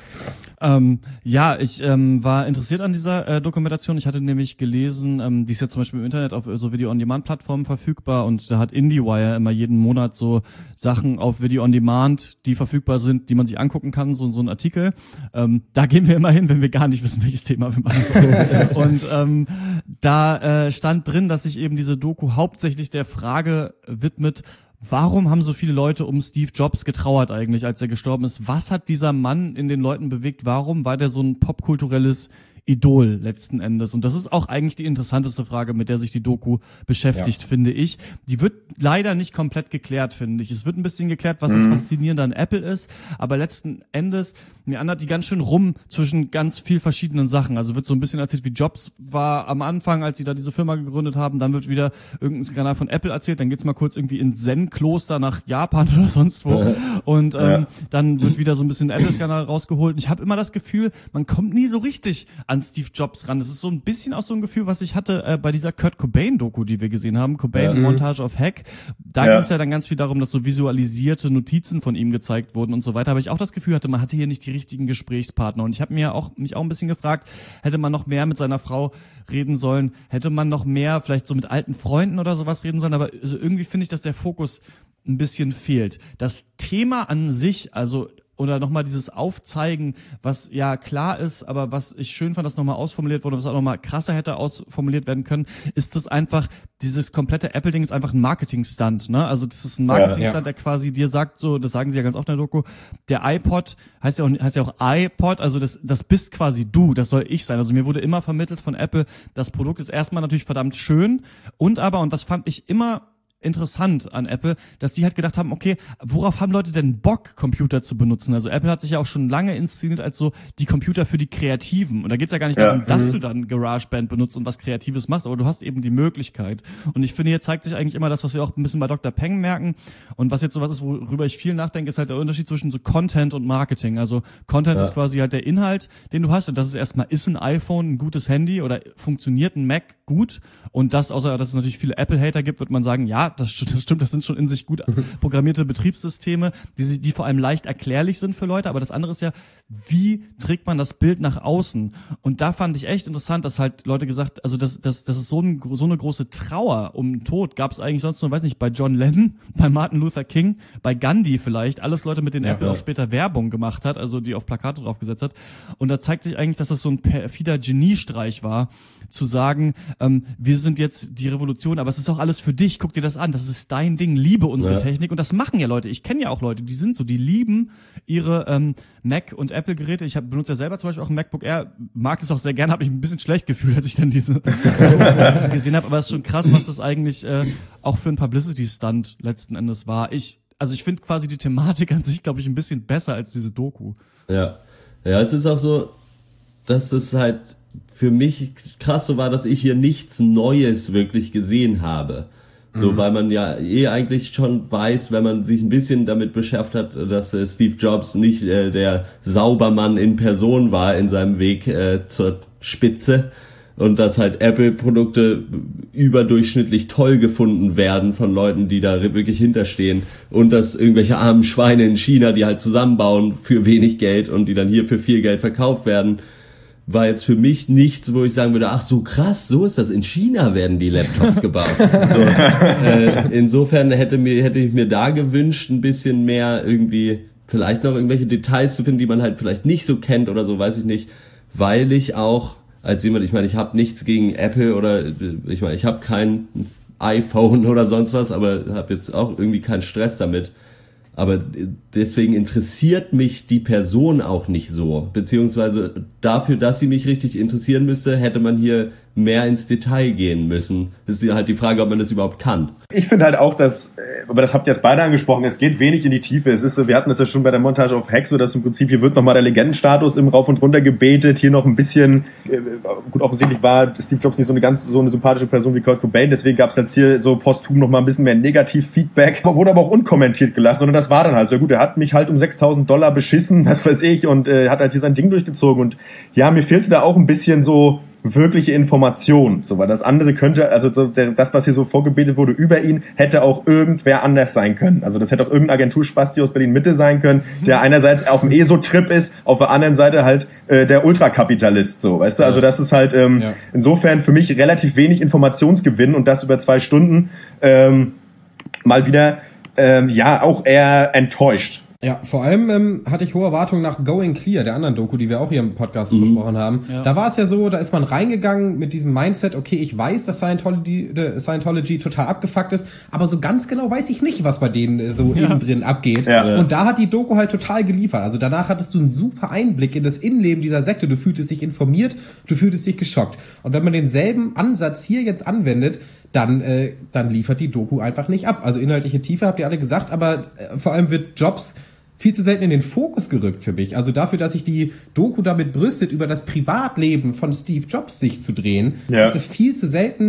Ich war interessiert an dieser Dokumentation. Ich hatte nämlich gelesen, die ist ja zum Beispiel im Internet auf so Video-on-Demand-Plattformen verfügbar und da hat IndieWire immer jeden Monat so Sachen auf Video-on-Demand, die verfügbar sind, die man sich angucken kann, so ein Artikel. Da gehen wir immer hin, wenn wir gar nicht wissen, welches Thema wir machen sollen. Und da stand drin, dass sich eben diese Doku hauptsächlich der Frage widmet, warum haben so viele Leute um Steve Jobs getrauert eigentlich, als er gestorben ist? Was hat dieser Mann in den Leuten bewegt? Warum war der so ein popkulturelles Idol letzten Endes? Und das ist auch eigentlich die interessanteste Frage, mit der sich die Doku beschäftigt, finde ich. Die wird leider nicht komplett geklärt, finde ich. Es wird ein bisschen geklärt, was das Faszinierende an Apple ist, aber letzten Endes meandert die ganz schön rum zwischen ganz viel verschiedenen Sachen. Also wird so ein bisschen erzählt, wie Jobs war am Anfang, als sie da diese Firma gegründet haben. Dann wird wieder irgendein Skandal von Apple erzählt. Dann geht's mal kurz irgendwie ins Zen-Kloster nach Japan oder sonst wo. Und dann wird wieder so ein bisschen Apple-Skandal rausgeholt. Und ich habe immer das Gefühl, man kommt nie so richtig an Steve Jobs ran. Das ist so ein bisschen auch so ein Gefühl, was ich hatte bei dieser Kurt Cobain-Doku, die wir gesehen haben, Cobain Montage of Heck. Da ging es ja dann ganz viel darum, dass so visualisierte Notizen von ihm gezeigt wurden und so weiter. Aber ich auch das Gefühl hatte, man hatte hier nicht die richtigen Gesprächspartner. Und ich habe mich auch ein bisschen gefragt, hätte man noch mehr mit seiner Frau reden sollen, hätte man noch mehr vielleicht so mit alten Freunden oder sowas reden sollen. Aber also irgendwie finde ich, dass der Fokus ein bisschen fehlt. Das Thema an sich, also oder nochmal dieses Aufzeigen, was ja klar ist, aber was ich schön fand, dass nochmal ausformuliert wurde, was auch nochmal krasser hätte ausformuliert werden können, ist das einfach, dieses komplette Apple-Ding ist einfach ein Marketing-Stunt, ne? Also das ist ein Marketing-Stunt, der quasi dir sagt, so, das sagen sie ja ganz oft in der Doku, der iPod heißt ja auch iPod, also das bist quasi du, das soll ich sein. Also mir wurde immer vermittelt von Apple, das Produkt ist erstmal natürlich verdammt schön und das fand ich immer interessant an Apple, dass die halt gedacht haben, okay, worauf haben Leute denn Bock, Computer zu benutzen? Also Apple hat sich ja auch schon lange inszeniert als so die Computer für die Kreativen. Und da geht's ja gar nicht darum, dass du dann GarageBand benutzt und was Kreatives machst, aber du hast eben die Möglichkeit. Und ich finde, hier zeigt sich eigentlich immer das, was wir auch ein bisschen bei Dr. Peng merken. Und was jetzt sowas ist, worüber ich viel nachdenke, ist halt der Unterschied zwischen so Content und Marketing. Also Content ist quasi halt der Inhalt, den du hast. Und das ist erstmal, ist ein iPhone ein gutes Handy oder funktioniert ein Mac gut? Und das, außer dass es natürlich viele Apple-Hater gibt, wird man sagen, ja, das stimmt, das sind schon in sich gut programmierte Betriebssysteme, die vor allem leicht erklärlich sind für Leute, aber das andere ist ja, wie trägt man das Bild nach außen? Und da fand ich echt interessant, dass halt Leute gesagt, also das ist so eine große Trauer um den Tod, gab es eigentlich sonst nur, weiß nicht, bei John Lennon, bei Martin Luther King, bei Gandhi vielleicht, alles Leute, mit denen Apple auch später Werbung gemacht hat, also die auf Plakate draufgesetzt hat. Und da zeigt sich eigentlich, dass das so ein perfider Geniestreich war, zu sagen, wir sind jetzt die Revolution, aber es ist auch alles für dich, guck dir das an, das ist dein Ding, liebe unsere Technik und das machen ja Leute, ich kenne ja auch Leute, die sind so, die lieben ihre Mac- und Apple-Geräte, ich benutze ja selber zum Beispiel auch ein MacBook Air, mag es auch sehr gerne, habe mich ein bisschen schlecht gefühlt, als ich dann diese gesehen habe, aber es ist schon krass, was das eigentlich auch für ein Publicity-Stunt letzten Endes war. Ich finde quasi die Thematik an sich, glaube ich, ein bisschen besser als diese Doku. Ja, es ist auch so, dass es halt für mich krass so war, dass ich hier nichts Neues wirklich gesehen habe. So, weil man ja eigentlich schon weiß, wenn man sich ein bisschen damit beschäftigt hat, dass Steve Jobs nicht der Saubermann in Person war in seinem Weg zur Spitze und dass halt Apple-Produkte überdurchschnittlich toll gefunden werden von Leuten, die da wirklich hinterstehen und dass irgendwelche armen Schweine in China, die halt zusammenbauen für wenig Geld und die dann hier für viel Geld verkauft werden, war jetzt für mich nichts, wo ich sagen würde, ach so krass, so ist das, in China werden die Laptops gebaut. So, insofern hätte ich mir da gewünscht, ein bisschen mehr irgendwie, vielleicht noch irgendwelche Details zu finden, die man halt vielleicht nicht so kennt oder so, weiß ich nicht, weil ich auch, als jemand, ich meine, ich habe nichts gegen Apple oder, ich meine, ich habe kein iPhone oder sonst was, aber habe jetzt auch irgendwie keinen Stress damit. Aber deswegen interessiert mich die Person auch nicht so. Beziehungsweise dafür, dass sie mich richtig interessieren müsste, hätte man hier mehr ins Detail gehen müssen. Das ist halt die Frage, ob man das überhaupt kann. Ich finde halt auch, dass, aber das habt ihr jetzt beide angesprochen, es geht wenig in die Tiefe. Es ist so, wir hatten das ja schon bei der Montage of Heck, so dass im Prinzip hier wird nochmal der Legendenstatus im Rauf und Runter gebetet, hier noch ein bisschen, gut, offensichtlich war Steve Jobs nicht so eine sympathische Person wie Kurt Cobain, deswegen gab es jetzt hier so posthum nochmal ein bisschen mehr Negativ-Feedback, wurde aber auch unkommentiert gelassen, sondern das war dann halt so, gut, er hat mich halt um $6.000 beschissen, was weiß ich, und hat halt hier sein Ding durchgezogen und ja, mir fehlte da auch ein bisschen so wirkliche Information, so, weil das andere könnte, also das, was hier so vorgebetet wurde über ihn, hätte auch irgendwer anders sein können. Also das hätte auch irgendein Agenturspasti aus Berlin-Mitte sein können, der einerseits auf dem ESO-Trip ist, auf der anderen Seite halt der Ultrakapitalist, so, weißt du? Also das ist halt insofern für mich relativ wenig Informationsgewinn und das über 2 Stunden mal wieder auch eher enttäuscht. Ja, vor allem hatte ich hohe Erwartungen nach Going Clear, der anderen Doku, die wir auch hier im Podcast besprochen haben. Ja. Da war es ja so, da ist man reingegangen mit diesem Mindset, okay, ich weiß, dass Scientology total abgefuckt ist, aber so ganz genau weiß ich nicht, was bei denen so innen drin abgeht. Ja. Und da hat die Doku halt total geliefert. Also danach hattest du einen super Einblick in das Innenleben dieser Sekte. Du fühltest dich informiert, du fühltest dich geschockt. Und wenn man denselben Ansatz hier jetzt anwendet, dann liefert die Doku einfach nicht ab. Also inhaltliche Tiefe habt ihr alle gesagt, aber vor allem wird Jobs viel zu selten in den Fokus gerückt für mich. Also dafür, dass sich die Doku damit brüstet, über das Privatleben von Steve Jobs sich zu drehen, ist es viel zu selten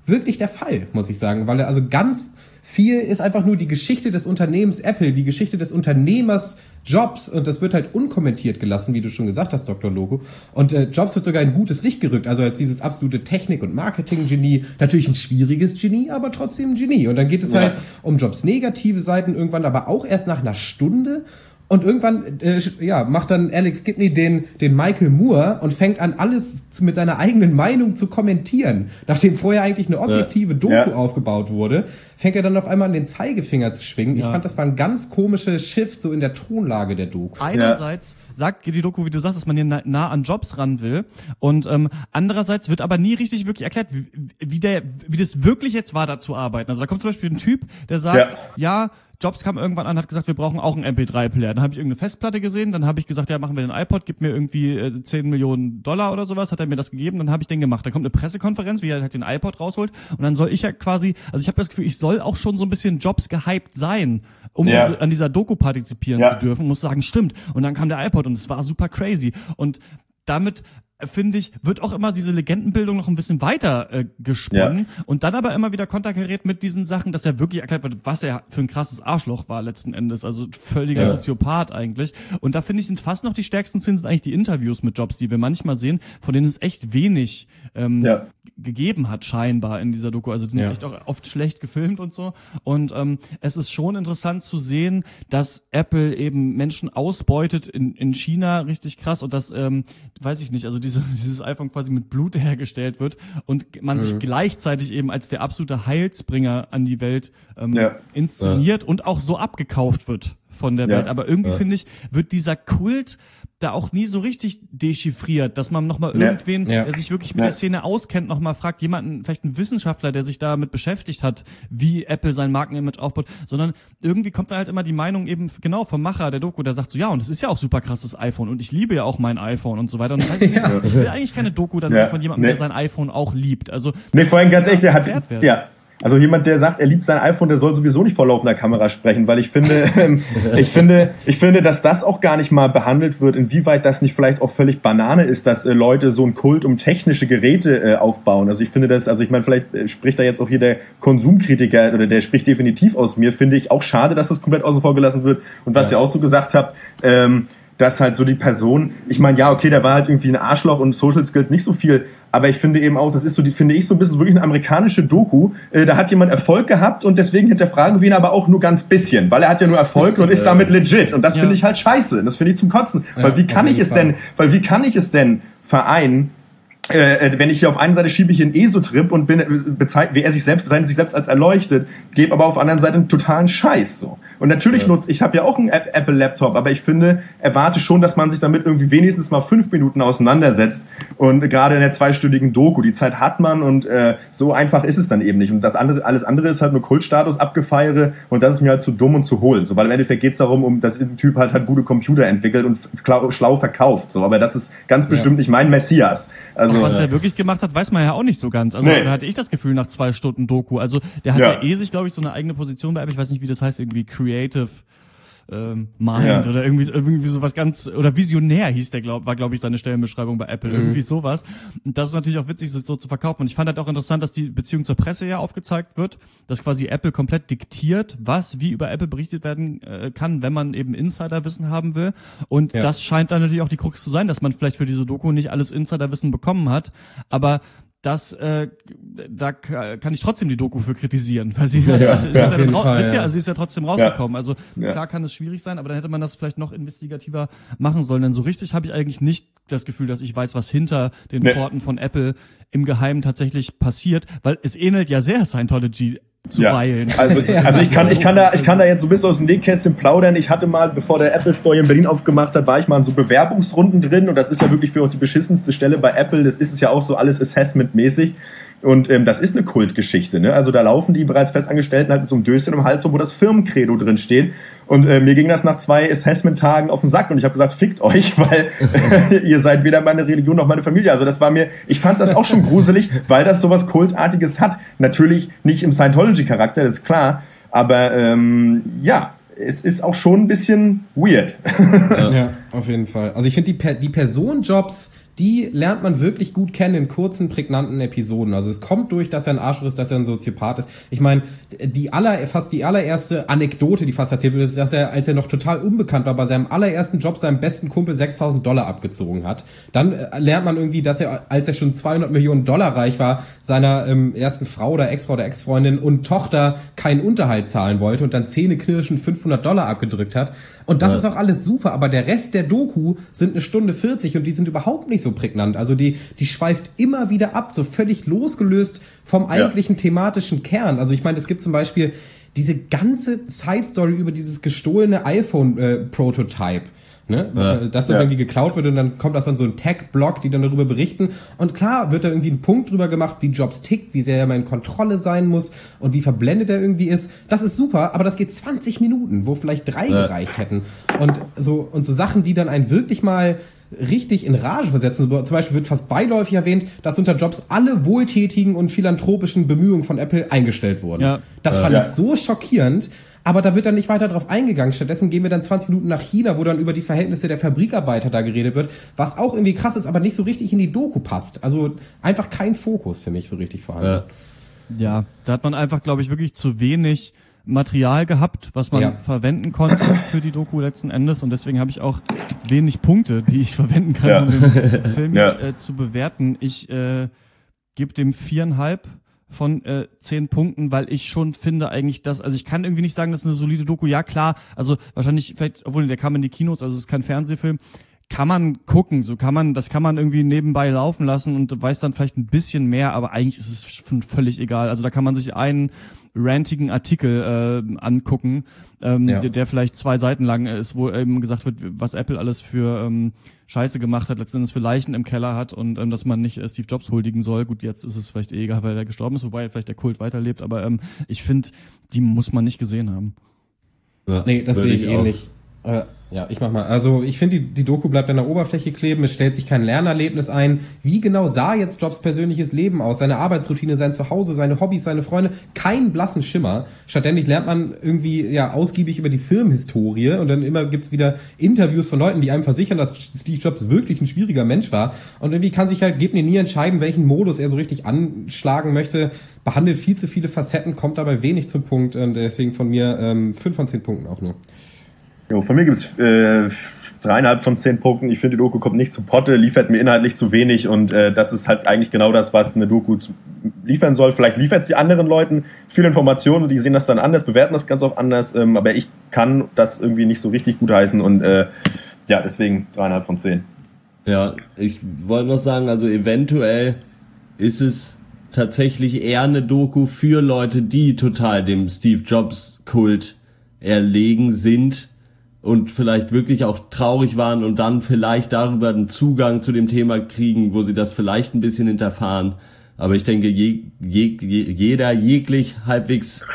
wirklich der Fall, muss ich sagen, weil also ganz viel ist einfach nur die Geschichte des Unternehmens Apple, die Geschichte des Unternehmers Jobs, und das wird halt unkommentiert gelassen, wie du schon gesagt hast, Dr. Loco. Und Jobs wird sogar in gutes Licht gerückt, also als dieses absolute Technik- und Marketing-Genie, natürlich ein schwieriges Genie, aber trotzdem ein Genie. Und dann geht es halt um Jobs negative Seiten irgendwann, aber auch erst nach einer Stunde. Und irgendwann macht dann Alex Gibney den Michael Moore und fängt an, alles mit seiner eigenen Meinung zu kommentieren. Nachdem vorher eigentlich eine objektive Doku aufgebaut wurde, fängt er dann auf einmal an, den Zeigefinger zu schwingen. Ich fand, das war ein ganz komischer Shift so in der Tonlage der Doku. Einerseits sagt die Doku, wie du sagst, dass man hier nah an Jobs ran will. Und andererseits wird aber nie richtig wirklich erklärt, wie das wirklich jetzt war, da zu arbeiten. Also da kommt zum Beispiel ein Typ, der sagt, Jobs kam irgendwann an, hat gesagt, wir brauchen auch einen MP3-Player. Dann habe ich irgendeine Festplatte gesehen, dann habe ich gesagt, ja, machen wir den iPod, gib mir irgendwie $10 Millionen oder sowas, hat er mir das gegeben, dann habe ich den gemacht. Dann kommt eine Pressekonferenz, wie er halt den iPod rausholt, und dann soll ich ja quasi, also ich habe das Gefühl, ich soll auch schon so ein bisschen Jobs gehypt sein, um an dieser Doku partizipieren zu dürfen, muss sagen, stimmt. Und dann kam der iPod und es war super crazy. Und damit, finde ich, wird auch immer diese Legendenbildung noch ein bisschen weiter gesponnen und dann aber immer wieder konterkariert mit diesen Sachen, dass er wirklich erklärt wird, was er für ein krasses Arschloch war letzten Endes, also völliger Soziopath eigentlich. Und da finde ich, sind fast noch die stärksten Szenen sind eigentlich die Interviews mit Jobs, die wir manchmal sehen, von denen es echt wenig gegeben hat scheinbar in dieser Doku. Also die sind echt auch oft schlecht gefilmt und so. Und es ist schon interessant zu sehen, dass Apple eben Menschen ausbeutet in China richtig krass und dass, weiß ich nicht, also dieses iPhone quasi mit Blut hergestellt wird und man sich gleichzeitig eben als der absolute Heilsbringer an die Welt inszeniert und auch so abgekauft wird von der Welt. Aber irgendwie finde ich, wird dieser Kult da auch nie so richtig dechiffriert, dass man nochmal irgendwen, der sich wirklich mit der Szene auskennt, nochmal fragt, jemanden, vielleicht einen Wissenschaftler, der sich damit beschäftigt hat, wie Apple sein Markenimage aufbaut, sondern irgendwie kommt da halt immer die Meinung eben genau vom Macher der Doku, der sagt so, ja, und es ist ja auch super krasses iPhone und ich liebe ja auch mein iPhone und so weiter. Und das heißt, ich will eigentlich keine Doku dann sehen von jemandem, der sein iPhone auch liebt. Also vor allem ganz echt, der hat also jemand, der sagt, er liebt sein iPhone, der soll sowieso nicht vor laufender Kamera sprechen, weil ich finde, dass das auch gar nicht mal behandelt wird, inwieweit das nicht vielleicht auch völlig Banane ist, dass Leute so einen Kult um technische Geräte aufbauen. Also ich finde das, also ich meine, vielleicht spricht da jetzt auch hier der Konsumkritiker oder der spricht definitiv aus mir, finde ich auch schade, dass das komplett außen vor gelassen wird. Und was ihr auch so gesagt habt, dass halt so die Person, ich meine, ja, okay, der war halt irgendwie ein Arschloch und Social Skills nicht so viel, aber ich finde eben auch, das ist so, finde ich so ein bisschen wirklich eine amerikanische Doku, da hat jemand Erfolg gehabt und deswegen hinterfragen wir ihn aber auch nur ganz bisschen, weil er hat ja nur Erfolg und ist damit legit und das finde ich halt scheiße, das finde ich zum Kotzen, weil wie kann ich es denn vereinen, wenn ich hier auf einer Seite schiebe ich einen ESO-Trip und bezeichne, wie er sich selbst als erleuchtet, gebe aber auf der anderen Seite einen totalen Scheiß, so. Und natürlich ich habe ja auch einen Apple-Laptop, aber ich finde, erwarte schon, dass man sich damit irgendwie wenigstens mal 5 Minuten auseinandersetzt und gerade in der 2-stündigen Doku, die Zeit hat man und so einfach ist es dann eben nicht. Und alles andere ist halt nur Kultstatus, Abgefeiere und das ist mir halt zu dumm und zu hohl, so, weil im Endeffekt geht es darum, dass ein Typ halt gute Computer entwickelt und schlau verkauft, so, aber das ist ganz bestimmt nicht mein Messias. Also, was der wirklich gemacht hat, weiß man ja auch nicht so ganz. Also da hatte ich das Gefühl nach 2 Stunden Doku. Also der hat ja sich, glaube ich, so eine eigene Position bei Apple. Ich weiß nicht, wie das heißt, irgendwie Creative Mind oder irgendwie sowas ganz, oder Visionär hieß der, war glaube ich seine Stellenbeschreibung bei Apple, irgendwie sowas. Und das ist natürlich auch witzig, so zu verkaufen. Und ich fand halt auch interessant, dass die Beziehung zur Presse ja aufgezeigt wird, dass quasi Apple komplett diktiert, wie über Apple berichtet werden kann, wenn man eben Insiderwissen haben will. Und das scheint dann natürlich auch die Krux zu sein, dass man vielleicht für diese Doku nicht alles Insiderwissen bekommen hat, aber da kann ich trotzdem die Doku für kritisieren, weil sie ist ja trotzdem rausgekommen. Also klar kann es schwierig sein, aber dann hätte man das vielleicht noch investigativer machen sollen. Denn so richtig habe ich eigentlich nicht das Gefühl, dass ich weiß, was hinter den Pforten von Apple im Geheimen tatsächlich passiert, weil es ähnelt ja sehr Scientology zuweilen. Also ich kann da jetzt so ein bisschen aus dem Nähkästchen plaudern. Ich hatte mal, bevor der Apple Store in Berlin aufgemacht hat, war ich mal in so Bewerbungsrunden drin und das ist ja wirklich für auch die beschissenste Stelle bei Apple. Das ist es ja auch so alles Assessment-mäßig. Und das ist eine Kultgeschichte, ne? Also da laufen die bereits Festangestellten halt mit so einem Döschen im Hals, wo das Firmencredo drin steht. Und mir ging das nach 2 Assessment-Tagen auf den Sack und ich habe gesagt, fickt euch, weil ihr seid weder meine Religion noch meine Familie. Also das war mir, ich fand das auch schon gruselig, weil das sowas Kultartiges hat. Natürlich nicht im Scientology-Charakter, das ist klar, aber es ist auch schon ein bisschen weird. Ja, auf jeden Fall. Also ich finde die Person Jobs, die lernt man wirklich gut kennen in kurzen, prägnanten Episoden. Also es kommt durch, dass er ein Arschloch ist, dass er ein Soziopath ist. Ich meine, fast die allererste Anekdote, die fast erzählt wird, ist, dass er, als er noch total unbekannt war, bei seinem allerersten Job seinem besten Kumpel $6.000 abgezogen hat. Dann lernt man irgendwie, dass er, als er schon $200 Millionen reich war, seiner ersten Frau oder Ex-Frau oder Ex-Freundin und Tochter keinen Unterhalt zahlen wollte und dann zähneknirschend $500 abgedrückt hat. Und das ist auch alles super, aber der Rest der Doku sind 1:40 und die sind überhaupt nicht so prägnant. Also die schweift immer wieder ab, so völlig losgelöst vom eigentlichen thematischen Kern. Also ich meine, es gibt zum Beispiel diese ganze Side-Story über dieses gestohlene iPhone-Prototype. Ne? Dass das irgendwie geklaut wird und dann kommt das an so ein Tech-Blog, die dann darüber berichten. Und klar wird da irgendwie ein Punkt drüber gemacht, wie Jobs tickt, wie sehr er mal in Kontrolle sein muss und wie verblendet er irgendwie ist. Das ist super, aber das geht 20 Minuten, wo vielleicht 3 gereicht hätten. Und so Sachen, die dann einen wirklich mal richtig in Rage versetzen. Zum Beispiel wird fast beiläufig erwähnt, dass unter Jobs alle wohltätigen und philanthropischen Bemühungen von Apple eingestellt wurden. Ja. Das fand ich so schockierend. Aber da wird dann nicht weiter drauf eingegangen. Stattdessen gehen wir dann 20 Minuten nach China, wo dann über die Verhältnisse der Fabrikarbeiter da geredet wird, was auch irgendwie krass ist, aber nicht so richtig in die Doku passt. Also einfach kein Fokus für mich so richtig vorhanden. Ja, da hat man einfach, glaube ich, wirklich zu wenig Material gehabt, was man verwenden konnte für die Doku letzten Endes. Und deswegen habe ich auch wenig Punkte, die ich verwenden kann, um den Film zu bewerten. Ich gebe dem 4,5 von 10 Punkten, weil ich schon finde eigentlich, also ich kann irgendwie nicht sagen, das ist eine solide Doku. Ja, klar, also wahrscheinlich, vielleicht, obwohl der kam in die Kinos, also es ist kein Fernsehfilm, kann man gucken, das kann man irgendwie nebenbei laufen lassen und weiß dann vielleicht ein bisschen mehr, aber eigentlich ist es schon völlig egal. Also da kann man sich einen rantigen Artikel angucken, der vielleicht 2 Seiten lang ist, wo eben gesagt wird, was Apple alles für Scheiße gemacht hat, letztendlich für Leichen im Keller hat und dass man nicht Steve Jobs huldigen soll. Gut, jetzt ist es vielleicht egal, weil er gestorben ist, wobei vielleicht der Kult weiterlebt, aber ich finde, die muss man nicht gesehen haben. Ja, nee, das sehe ich ähnlich. Ja, ich mach mal. Also ich finde, die Doku bleibt an der Oberfläche kleben, es stellt sich kein Lernerlebnis ein. Wie genau sah jetzt Jobs persönliches Leben aus? Seine Arbeitsroutine, sein Zuhause, seine Hobbys, seine Freunde? Keinen blassen Schimmer. Stattdessen lernt man irgendwie ausgiebig über die Firmenhistorie und dann immer gibt's wieder Interviews von Leuten, die einem versichern, dass Steve Jobs wirklich ein schwieriger Mensch war. Und irgendwie kann sich halt Gebni nie entscheiden, welchen Modus er so richtig anschlagen möchte. Behandelt viel zu viele Facetten, kommt dabei wenig zum Punkt und deswegen von mir 5 von 10 Punkten auch nur. Jo, von mir gibt's 3,5 von 10 Punkten. Ich finde, die Doku kommt nicht zu Potte, liefert mir inhaltlich zu wenig und das ist halt eigentlich genau das, was eine Doku liefern soll. Vielleicht liefert sie anderen Leuten viele Informationen, die sehen das dann anders, bewerten das ganz oft anders, aber ich kann das irgendwie nicht so richtig gut heißen und deswegen 3,5 von 10. Ja, ich wollte noch sagen, also eventuell ist es tatsächlich eher eine Doku für Leute, die total dem Steve Jobs Kult erlegen sind und vielleicht wirklich auch traurig waren und dann vielleicht darüber einen Zugang zu dem Thema kriegen, wo sie das vielleicht ein bisschen hinterfahren. Aber ich denke, jeder jeglich halbwegs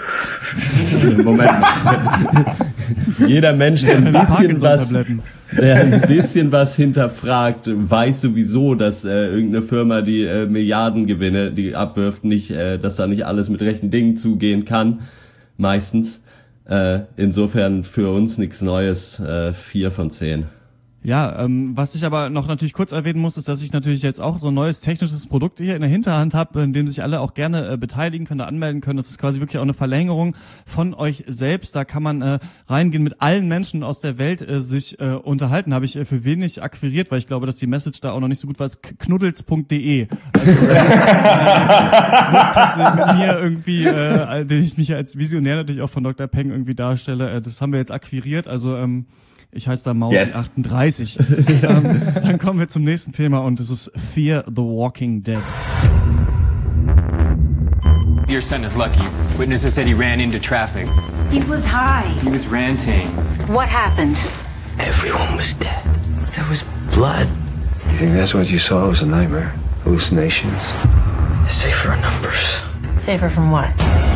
jeder Mensch, der ein bisschen was hinterfragt, weiß sowieso, dass irgendeine Firma, die Milliardengewinne, die abwirft, nicht, dass da nicht alles mit rechten Dingen zugehen kann, meistens. Insofern für uns nichts Neues, 4 von 10. Ja, was ich aber noch natürlich kurz erwähnen muss, ist, dass ich natürlich jetzt auch so ein neues technisches Produkt hier in der Hinterhand habe, in dem sich alle auch gerne beteiligen können, anmelden können. Das ist quasi wirklich auch eine Verlängerung von euch selbst. Da kann man reingehen, mit allen Menschen aus der Welt sich unterhalten. Habe ich für wenig akquiriert, weil ich glaube, dass die Message da auch noch nicht so gut war. Knuddels.de. Also, mit mir irgendwie, den ich mich ja als Visionär natürlich auch von Dr. Peng irgendwie darstelle. Das haben wir jetzt akquiriert. Also ich heiße da Maus38. Dann kommen wir zum nächsten Thema und es ist Fear the Walking Dead. Your son is lucky. Witnesses said he ran into traffic. He was high. He was ranting. What happened? Everyone was dead. There was blood. You think that's what you saw? It was a nightmare? Hallucinations? Safer numbers. Safer from what?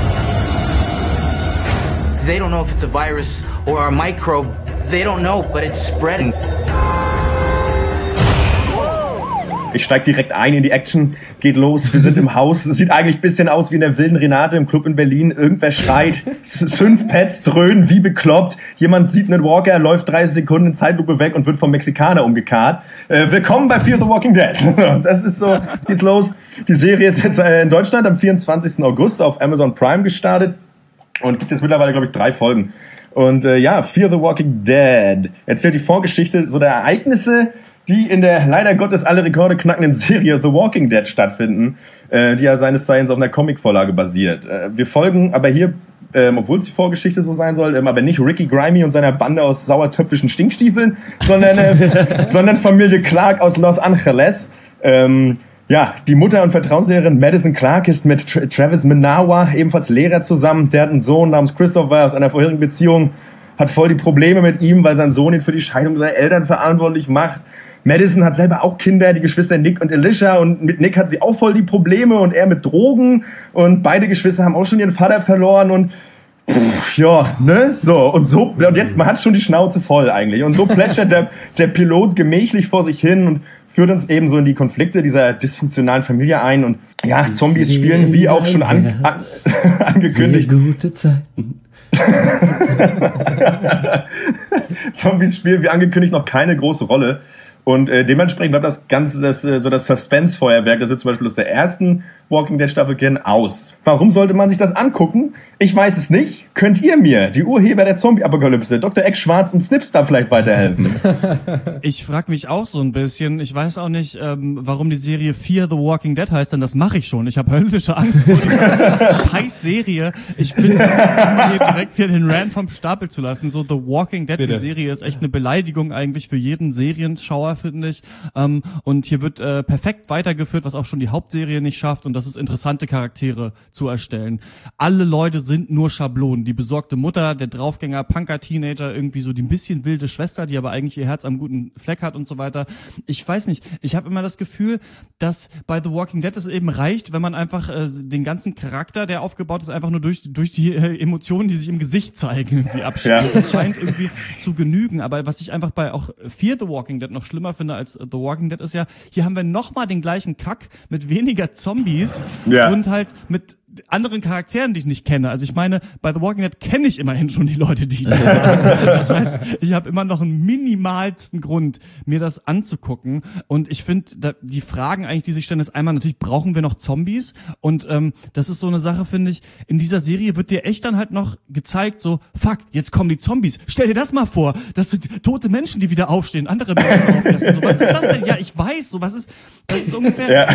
They don't know if it's a virus or a microbe. They don't know, but it's spreading. Ich steige direkt ein in die Action, geht los, wir sind im Haus. Es sieht eigentlich ein bisschen aus wie in der wilden Renate im Club in Berlin. Irgendwer schreit, Synth-Pads dröhnen wie bekloppt. Jemand sieht einen Walker, läuft 30 Sekunden in Zeitlupe weg und wird vom Mexikaner umgekarrt. Willkommen bei Fear the Walking Dead. Das ist so, geht's los. Die Serie ist jetzt in Deutschland am 24. August auf Amazon Prime gestartet und gibt jetzt mittlerweile, glaube ich, 3 Folgen. Und Fear the Walking Dead erzählt die Vorgeschichte so der Ereignisse, die in der leider Gottes alle Rekorde knackenden Serie The Walking Dead stattfinden, die ja seines Zeichens auf einer Comicvorlage basiert. Wir folgen aber hier, obwohl es die Vorgeschichte so sein soll, aber nicht Ricky Grimy und seiner Bande aus sauertöpfischen Stinkstiefeln, sondern Familie Clark aus Los Angeles. Die Mutter und Vertrauenslehrerin Madison Clark ist mit Travis Manawa, ebenfalls Lehrer, zusammen. Der hat einen Sohn namens Christopher aus einer vorherigen Beziehung, hat voll die Probleme mit ihm, weil sein Sohn ihn für die Scheidung seiner Eltern verantwortlich macht. Madison hat selber auch Kinder, die Geschwister Nick und Alicia, und mit Nick hat sie auch voll die Probleme und er mit Drogen, und beide Geschwister haben auch schon ihren Vater verloren und und jetzt, man hat schon die Schnauze voll eigentlich, und so plätschert der Pilot gemächlich vor sich hin und führt uns eben so in die Konflikte dieser dysfunktionalen Familie ein, und ja, Zombies spielen, wie auch schon angekündigt. Gute Zeiten. Zombies spielen wie angekündigt noch keine große Rolle. Und dementsprechend bleibt das Ganze, das Suspense-Feuerwerk, das wir zum Beispiel aus der ersten Walking Dead Staffel kennen, aus. Warum sollte man sich das angucken? Ich weiß es nicht. Könnt ihr mir, die Urheber der Zombie-Apokalypse, Dr. Eck Schwarz und Snipstar, vielleicht weiterhelfen? Ich frage mich auch so ein bisschen. Ich weiß auch nicht, warum die Serie Fear the Walking Dead heißt, denn das mache ich schon. Ich habe höllische Angst vor dieser scheiß Serie. Ich bin hier direkt hier den Rant vom Stapel zu lassen. So The Walking Dead, die Serie ist echt eine Beleidigung eigentlich für jeden Serienschauer, finde ich. Und hier wird perfekt weitergeführt, was auch schon die Hauptserie nicht schafft, und das ist interessante Charaktere zu erstellen. Alle Leute sind nur Schablonen. Die besorgte Mutter, der Draufgänger, Punker-Teenager, irgendwie so die ein bisschen wilde Schwester, die aber eigentlich ihr Herz am guten Fleck hat und so weiter. Ich weiß nicht, ich habe immer das Gefühl, dass bei The Walking Dead es eben reicht, wenn man einfach den ganzen Charakter, der aufgebaut ist, einfach nur durch die Emotionen, die sich im Gesicht zeigen, irgendwie abspielt. Ja. Das scheint irgendwie zu genügen. Aber was ich einfach bei auch Fear the Walking Dead noch schlimmer finde als The Walking Dead ist ja, hier haben wir nochmal den gleichen Kack mit weniger Zombies und halt mit anderen Charakteren, die ich nicht kenne. Also ich meine, bei The Walking Dead kenne ich immerhin schon die Leute, die ich nicht mag. Das heißt, ich habe immer noch einen minimalsten Grund, mir das anzugucken. Und ich finde, die Fragen eigentlich, die sich stellen, ist einmal natürlich, brauchen wir noch Zombies? Und das ist so eine Sache, finde ich, in dieser Serie wird dir echt dann halt noch gezeigt, so, fuck, jetzt kommen die Zombies. Stell dir das mal vor. Das sind tote Menschen, die wieder aufstehen, andere Menschen auflassen. So, was ist das denn? Ja, ich weiß, so, das ist ungefähr,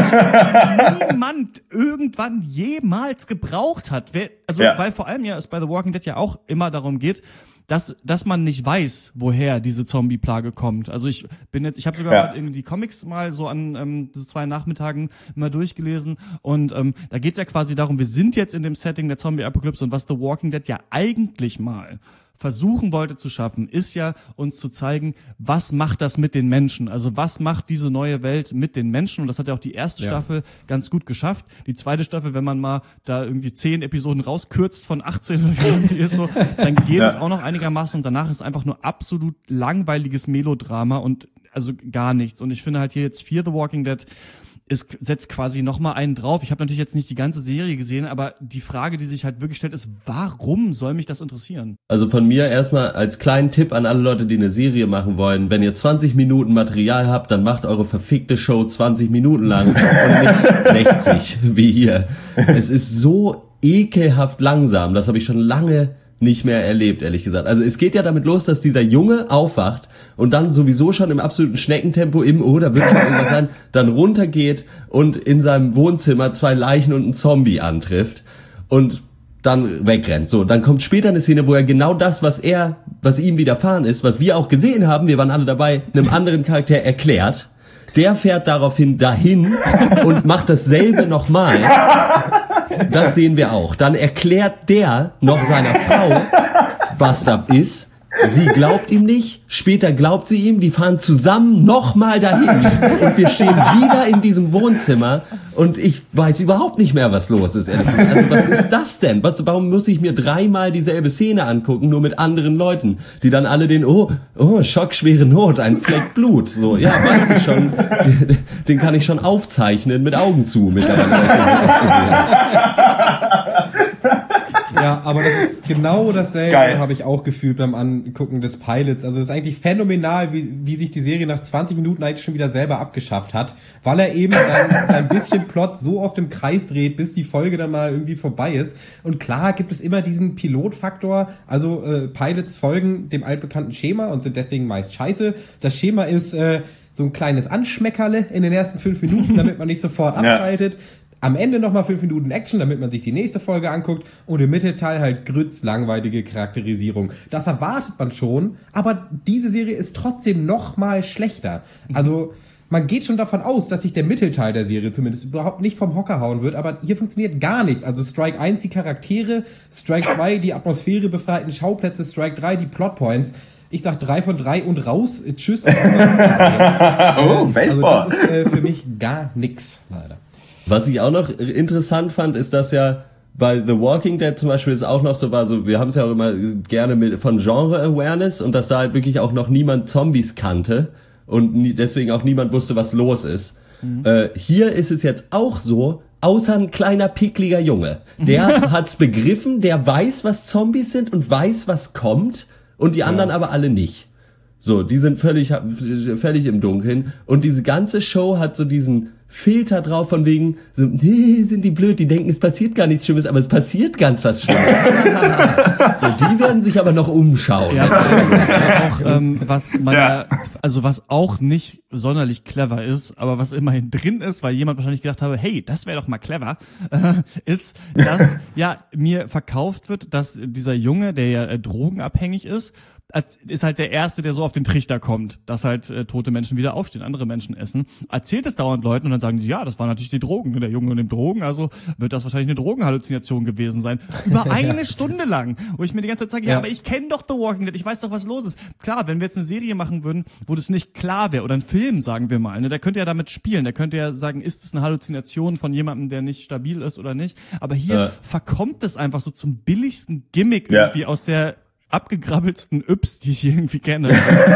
niemand irgendwann jemals gebraucht hat. Weil vor allem ja es bei The Walking Dead ja auch immer darum geht, dass man nicht weiß, woher diese Zombie-Plage kommt. Also ich habe sogar mal die Comics mal so an so 2 Nachmittagen mal durchgelesen, und da geht's ja quasi darum, wir sind jetzt in dem Setting der Zombie-Apokalypse, und was The Walking Dead ja eigentlich mal versuchen wollte zu schaffen, ist ja uns zu zeigen, was macht das mit den Menschen? Also was macht diese neue Welt mit den Menschen? Und das hat ja auch die erste Staffel ganz gut geschafft. Die zweite Staffel, wenn man mal da irgendwie 10 Episoden rauskürzt von 18 oder wie ist so, dann geht es auch noch einigermaßen, und danach ist einfach nur absolut langweiliges Melodrama und also gar nichts. Und ich finde halt hier jetzt Fear the Walking Dead setzt quasi nochmal einen drauf. Ich habe natürlich jetzt nicht die ganze Serie gesehen, aber die Frage, die sich halt wirklich stellt, ist, warum soll mich das interessieren? Also von mir erstmal als kleinen Tipp an alle Leute, die eine Serie machen wollen: Wenn ihr 20 Minuten Material habt, dann macht eure verfickte Show 20 Minuten lang und nicht 60 wie hier. Es ist so ekelhaft langsam, das habe ich schon lange nicht mehr erlebt, ehrlich gesagt. Also es geht ja damit los, dass dieser Junge aufwacht und dann sowieso schon im absoluten Schneckentempo da wird schon irgendwas sein, dann runtergeht und in seinem Wohnzimmer 2 Leichen und einen Zombie antrifft und dann wegrennt. So, dann kommt später eine Szene, wo er genau das, was ihm widerfahren ist, was wir auch gesehen haben, wir waren alle dabei, einem anderen Charakter erklärt. Der fährt daraufhin dahin und macht dasselbe nochmal. Das sehen wir auch. Dann erklärt der noch seiner Frau, was da ist. Sie glaubt ihm nicht, später glaubt sie ihm, die fahren zusammen nochmal dahin und wir stehen wieder in diesem Wohnzimmer und ich weiß überhaupt nicht mehr, was los ist, ehrlich gesagt. Also was ist das denn? Warum muss ich mir 3-mal dieselbe Szene angucken, nur mit anderen Leuten, die dann alle schockschwere Not, ein Fleck Blut, so, ja, weiß ich schon, den kann ich schon aufzeichnen mit Augen zu mittlerweile. Ja, aber das ist genau dasselbe, habe ich auch gefühlt beim Angucken des Pilots. Also es ist eigentlich phänomenal, wie sich die Serie nach 20 Minuten eigentlich schon wieder selber abgeschafft hat, weil er eben sein bisschen Plot so oft im Kreis dreht, bis die Folge dann mal irgendwie vorbei ist. Und klar gibt es immer diesen Pilotfaktor, also Pilots folgen dem altbekannten Schema und sind deswegen meist scheiße. Das Schema ist so ein kleines Anschmeckerle in den ersten 5 Minuten, damit man nicht sofort abschaltet. Ja. Am Ende nochmal 5 Minuten Action, damit man sich die nächste Folge anguckt und im Mittelteil halt grützlangweilige Charakterisierung. Das erwartet man schon, aber diese Serie ist trotzdem nochmal schlechter. Also man geht schon davon aus, dass sich der Mittelteil der Serie zumindest überhaupt nicht vom Hocker hauen wird, aber hier funktioniert gar nichts. Also Strike 1 die Charaktere, Strike 2 die Atmosphäre befreiten Schauplätze, Strike 3 die Plotpoints. Ich sag 3 von 3 und raus. Tschüss. Oh, Baseball. Also das ist für mich gar nix, leider. Was ich auch noch interessant fand, ist, dass ja bei The Walking Dead zum Beispiel es auch noch so war, so wir haben es ja auch immer gerne von Genre-Awareness und dass da halt wirklich auch noch niemand Zombies kannte und deswegen auch niemand wusste, was los ist. Hier ist es jetzt auch so, außer ein kleiner pickliger Junge. Der hat's begriffen, der weiß, was Zombies sind und weiß, was kommt und die anderen aber alle nicht. So, die sind völlig im Dunkeln und diese ganze Show hat so diesen Filter drauf von wegen, so, nee, sind die blöd, die denken, es passiert gar nichts Schlimmes, aber es passiert ganz was Schlimmes. So, die werden sich aber noch umschauen. Ja, das ist ja auch, was man also was auch nicht sonderlich clever ist, aber was immerhin drin ist, weil jemand wahrscheinlich gedacht habe, hey, das wäre doch mal clever, ist, dass mir verkauft wird, dass dieser Junge, der ja drogenabhängig ist halt der Erste, der so auf den Trichter kommt, dass halt tote Menschen wieder aufstehen, andere Menschen essen. Erzählt es dauernd Leuten und dann sagen sie, ja, das waren natürlich die Drogen, der Junge nimmt Drogen, also wird das wahrscheinlich eine Drogenhalluzination gewesen sein. Über eine Stunde lang, wo ich mir die ganze Zeit sage, ja, aber ich kenne doch The Walking Dead, ich weiß doch, was los ist. Klar, wenn wir jetzt eine Serie machen würden, wo das nicht klar wäre, oder einen Film, sagen wir mal, ne, der könnte ja damit spielen, der könnte ja sagen, ist es eine Halluzination von jemandem, der nicht stabil ist oder nicht. Aber hier verkommt es einfach so zum billigsten Gimmick irgendwie aus der abgegrabbelsten Yps, die ich irgendwie kenne.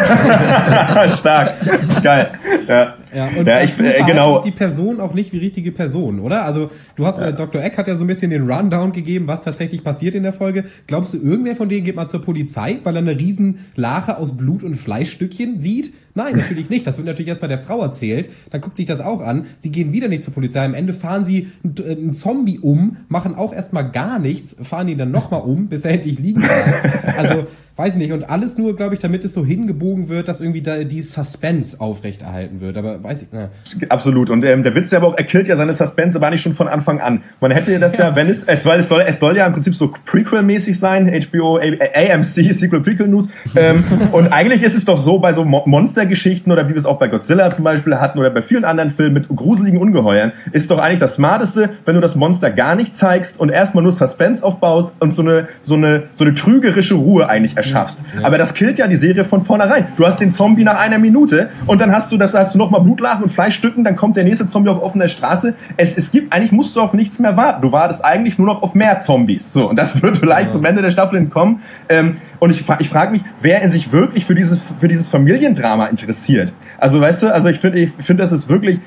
Stark. Geil. Ja. Und dazu genau. Die Person auch nicht wie richtige Person, oder? Also du hast, Dr. Eck hat ja so ein bisschen den Rundown gegeben, was tatsächlich passiert in der Folge. Glaubst du, irgendwer von denen geht mal zur Polizei, weil er eine riesen Lache aus Blut- und Fleischstückchen sieht? Nein, natürlich nicht. Das wird natürlich erstmal der Frau erzählt. Dann guckt sich das auch an. Sie gehen wieder nicht zur Polizei. Am Ende fahren sie einen Zombie um, machen auch erstmal gar nichts, fahren ihn dann nochmal um, bis er endlich liegen bleibt. Also, weiß nicht. Und alles nur, glaube ich, damit es so hingebogen wird, dass irgendwie da die Suspense aufrechterhalten wird. Aber weiß ich, Absolut. Und der Witz ist aber auch, er killt ja seine Suspense aber nicht schon von Anfang an. Man hätte das ja, wenn es soll ja im Prinzip so Prequel-mäßig sein, HBO, AMC, Sequel Prequel News. Und eigentlich ist es doch so, bei so Monstergeschichten oder wie wir es auch bei Godzilla zum Beispiel hatten oder bei vielen anderen Filmen mit gruseligen Ungeheuern, ist doch eigentlich das Smarteste, wenn du das Monster gar nicht zeigst und erstmal nur Suspense aufbaust und so eine trügerische Ruhe eigentlich erschaffst. Ja. Aber das killt ja die Serie von vornherein. Du hast den Zombie nach einer Minute und dann hast du nochmal Blutlachen und Fleischstücken, dann kommt der nächste Zombie auf offener Straße. Eigentlich musst du auf nichts mehr warten. Du wartest eigentlich nur noch auf mehr Zombies. So, und das wird vielleicht zum Ende der Staffel entkommen. Und ich frage mich, wer sich wirklich für dieses Familiendrama interessiert. Also, weißt du, ich finde, das ist wirklich,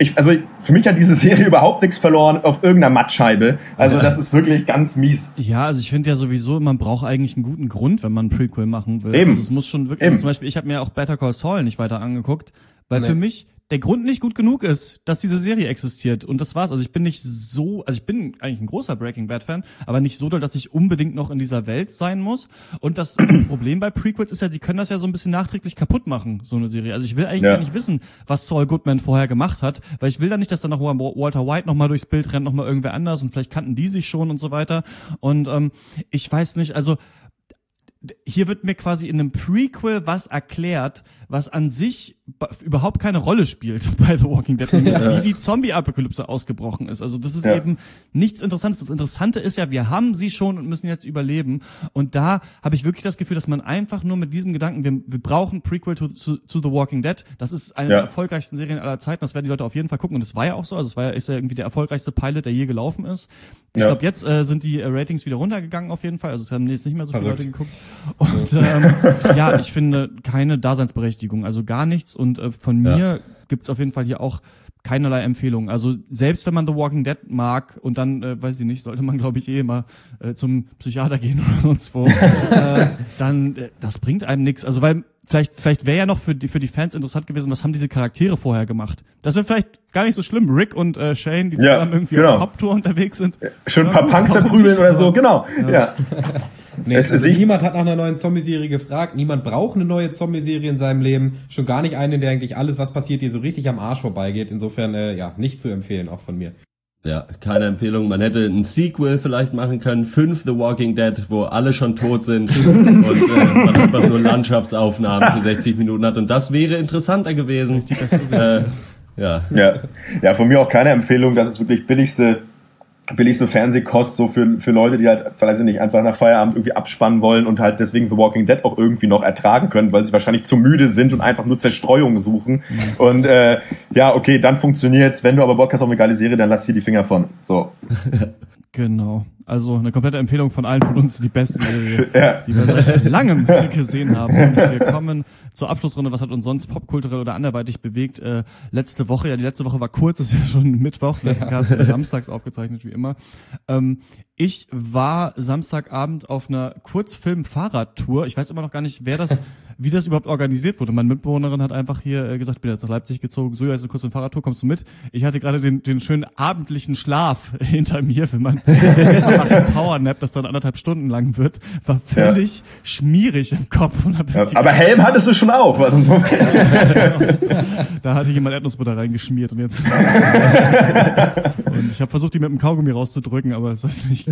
für mich hat diese Serie überhaupt nichts verloren auf irgendeiner Mattscheibe. Also das ist wirklich ganz mies. Ja, also ich finde ja sowieso, man braucht eigentlich einen guten Grund, wenn man ein Prequel machen will. Eben. Also es muss schon wirklich, zum Beispiel, ich habe mir auch Better Call Saul nicht weiter angeguckt, weil für mich der Grund nicht gut genug ist, dass diese Serie existiert. Und das war's. Also ich bin eigentlich ein großer Breaking Bad Fan, aber nicht so doll, dass ich unbedingt noch in dieser Welt sein muss. Und das Problem bei Prequels ist ja, die können das ja so ein bisschen nachträglich kaputt machen, so eine Serie. Also ich will eigentlich gar nicht wissen, was Saul Goodman vorher gemacht hat, weil ich will da nicht, dass dann noch Walter White nochmal durchs Bild rennt, nochmal irgendwer anders und vielleicht kannten die sich schon und so weiter. Und ich weiß nicht, also hier wird mir quasi in einem Prequel was erklärt, was an sich überhaupt keine Rolle spielt bei The Walking Dead, nämlich wie die Zombie-Apokalypse ausgebrochen ist. Also das ist eben nichts Interessantes. Das Interessante ist ja, wir haben sie schon und müssen jetzt überleben. Und da habe ich wirklich das Gefühl, dass man einfach nur mit diesem Gedanken, wir brauchen Prequel to The Walking Dead. Das ist eine der erfolgreichsten Serien aller Zeiten. Das werden die Leute auf jeden Fall gucken. Und das war ja auch so. Also ist ja irgendwie der erfolgreichste Pilot, der je gelaufen ist. Ich glaube, jetzt sind die Ratings wieder runtergegangen auf jeden Fall. Also es haben jetzt nicht mehr so viele Leute geguckt. Und ja, ich finde keine Daseinsberechtigung, also gar nichts. Und von mir gibt's auf jeden Fall hier auch keinerlei Empfehlungen. Also selbst wenn man The Walking Dead mag und dann, weiß ich nicht, sollte man glaube ich mal zum Psychiater gehen oder sonst wo, dann das bringt einem nichts. Also weil vielleicht wäre ja noch für die Fans interessant gewesen, was haben diese Charaktere vorher gemacht. Das wäre vielleicht gar nicht so schlimm. Rick und Shane, die zusammen irgendwie auf Cop-Tour unterwegs sind. Schön ein paar Punks verprügeln oder so, genau. Ja. Nee, also niemand hat nach einer neuen Zombie-Serie gefragt, niemand braucht eine neue Zombie-Serie in seinem Leben, schon gar nicht eine, in der eigentlich alles, was passiert, dir so richtig am Arsch vorbeigeht. Insofern, nicht zu empfehlen, auch von mir. Ja, keine Empfehlung. Man hätte ein Sequel vielleicht machen können, 5 The Walking Dead, wo alle schon tot sind und man einfach nur Landschaftsaufnahmen für 60 Minuten hat und das wäre interessanter gewesen. Ja, von mir auch keine Empfehlung, das ist wirklich billigste Fernsehkost, so für Leute, die halt, weiß ich nicht, einfach nach Feierabend irgendwie abspannen wollen und halt deswegen The Walking Dead auch irgendwie noch ertragen können, weil sie wahrscheinlich zu müde sind und einfach nur Zerstreuung suchen. Und okay, dann funktioniert's. Wenn du aber Bock hast auf eine geile Serie, dann lass hier die Finger von. So. Genau. Also eine komplette Empfehlung von allen von uns, die beste Serie, die wir seit langem gesehen haben. Und wir kommen zur Abschlussrunde. Was hat uns sonst popkulturell oder anderweitig bewegt? Die letzte Woche war kurz, ist ja schon Mittwoch, letzte Cast samstags aufgezeichnet, wie immer. Ich war Samstagabend auf einer Kurzfilm-Fahrradtour. Ich weiß immer noch gar nicht, wie das überhaupt organisiert wurde. Meine Mitbewohnerin hat einfach hier gesagt, ich bin jetzt nach Leipzig gezogen, so, jetzt eine kurze Fahrradtour, kommst du mit? Ich hatte gerade den schönen abendlichen Schlaf hinter mir, wenn man macht ein Powernap, das dann 1,5 Stunden lang wird, war völlig schmierig im Kopf. Und aber Helm hattest du schon auf. Also so. Da hatte jemand Erdnussbutter reingeschmiert und jetzt und ich habe versucht, die mit dem Kaugummi rauszudrücken, aber es sollte nicht.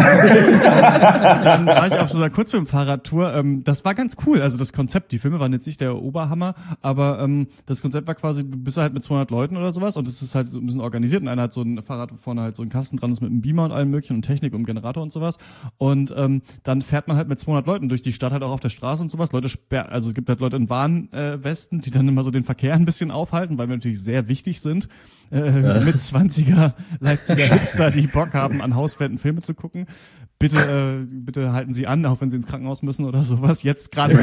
Dann war ich auf so einer Kurzfilm-Fahrradtour. Das war ganz cool. Also das Konzept, die Filme waren jetzt nicht der Oberhammer, aber das Konzept war quasi, du bist halt mit 200 Leuten oder sowas und es ist halt so ein bisschen organisiert und einer hat so ein Fahrrad, wo vorne halt so ein Kasten dran ist mit einem Beamer und allem möglichen und Technik und Generator und sowas und dann fährt man halt mit 200 Leuten durch die Stadt halt auch auf der Straße und sowas. Also es gibt halt Leute in Warnwesten, die dann immer so den Verkehr ein bisschen aufhalten, weil wir natürlich sehr wichtig sind. Mit 20er Leipziger Hipster, die Bock haben, an Hauswänden Filme zu gucken. Bitte halten Sie an, auch wenn Sie ins Krankenhaus müssen oder sowas. Jetzt gerade.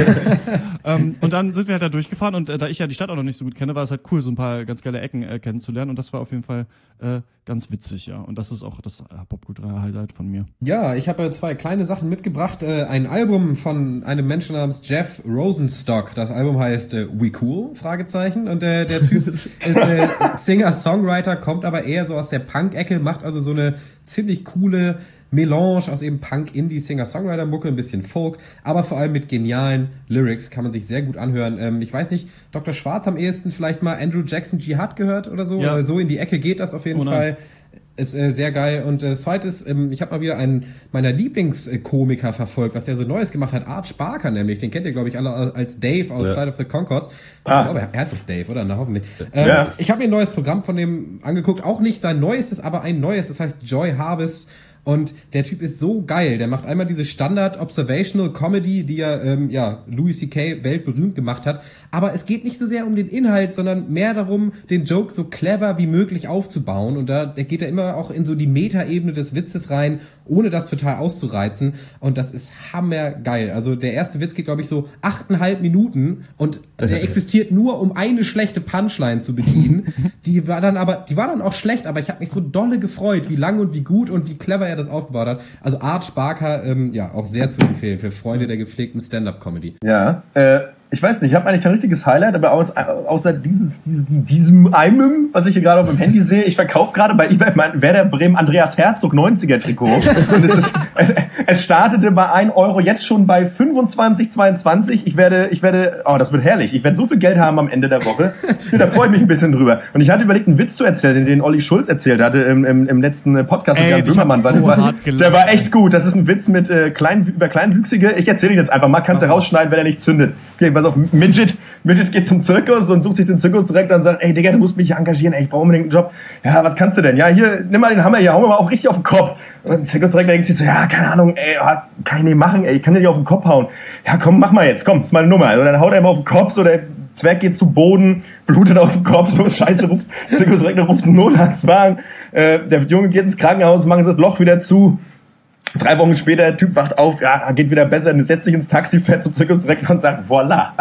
Und dann sind wir halt da durchgefahren und da ich ja die Stadt auch noch nicht so gut kenne, war es halt cool, so ein paar ganz geile Ecken kennenzulernen und das war auf jeden Fall ganz witzig, ja. Und das ist auch das popkulturelle Highlight von mir. Ja, ich habe 2 kleine Sachen mitgebracht. Ein Album von einem Menschen namens Jeff Rosenstock. Das Album heißt We Cool? Fragezeichen. Und der Typ ist Singer-Songwriter, kommt aber eher so aus der Punk-Ecke, macht also so eine ziemlich coole Melange aus eben Punk, Indie, Singer-Songwriter-Mucke, ein bisschen Folk, aber vor allem mit genialen Lyrics, kann man sich sehr gut anhören. Ich weiß nicht, Dr. Schwarz am ehesten vielleicht mal Andrew Jackson Jihad gehört oder so. Ja. So in die Ecke geht das auf jeden Fall. Ist sehr geil. Und zweites, ich habe mal wieder einen meiner Lieblingskomiker verfolgt, was der so Neues gemacht hat. Art Sparker nämlich. Den kennt ihr, glaube ich, alle als Dave aus Flight of the Conchords. Ich glaube, er heißt doch Dave, oder? Na, hoffentlich. Ich habe mir ein neues Programm von dem angeguckt. Auch nicht sein neuestes, aber ein neues. Das heißt Joy Harvest. Und der Typ ist so geil. Der macht einmal diese Standard-Observational-Comedy, die Louis C.K. weltberühmt gemacht hat. Aber es geht nicht so sehr um den Inhalt, sondern mehr darum, den Joke so clever wie möglich aufzubauen. Und da geht er immer auch in so die Metaebene des Witzes rein, ohne das total auszureizen. Und das ist hammergeil. Also der erste Witz geht, glaube ich, so 8,5 Minuten. Und der existiert nur, um eine schlechte Punchline zu bedienen. Die war dann auch schlecht, aber ich habe mich so dolle gefreut, wie lang und wie gut und wie clever er das aufgebaut hat. Also Art Sparker, auch sehr zu empfehlen für Freunde der gepflegten Stand-Up-Comedy. Ja, ich weiß nicht, ich habe eigentlich kein richtiges Highlight, aber außer diesem einem, was ich hier gerade auf dem Handy sehe, ich verkaufe gerade bei eBay mein Werder Bremen Andreas Herzog 90er Trikot und es ist Es startete bei 1 Euro, jetzt schon bei 25,22. Ich werde, das wird herrlich. Ich werde so viel Geld haben am Ende der Woche. Da freue ich mich ein bisschen drüber. Und ich hatte überlegt, einen Witz zu erzählen, den Olli Schulz erzählt hatte im letzten Podcast mit Jan Böhmermann. Der war echt gut. Das ist ein Witz mit über Kleinwüchsige. Ich erzähle ihn jetzt einfach mal. Kannst du rausschneiden, wenn er nicht zündet. Okay, pass auf. Midget geht zum Zirkus und sucht sich den Zirkusdirektor und sagt, ey Digga, du musst mich hier engagieren. Ey, ich brauche unbedingt einen Job. Ja, was kannst du denn? Ja, hier, nimm mal den Hammer hier, hau mir mal auch richtig auf den Kopf. Und der Zirkusdirektor denkt sich so, ja, keine Ahnung, ey, kann ich nicht machen, ey, ich kann dir nicht auf den Kopf hauen. Ja, komm, mach mal jetzt, komm, das ist meine Nummer. Also dann haut er immer auf den Kopf, so der Zwerg geht zu Boden, blutet aus dem Kopf, so scheiße, der Zirkusdirektor ruft einen Notarztwagen. Der Junge geht ins Krankenhaus, machen sie das Loch wieder zu. 3 Wochen später, der Typ wacht auf, ja, geht wieder besser, setzt sich ins Taxi, fährt zum Zirkusdirektor und sagt, voilà.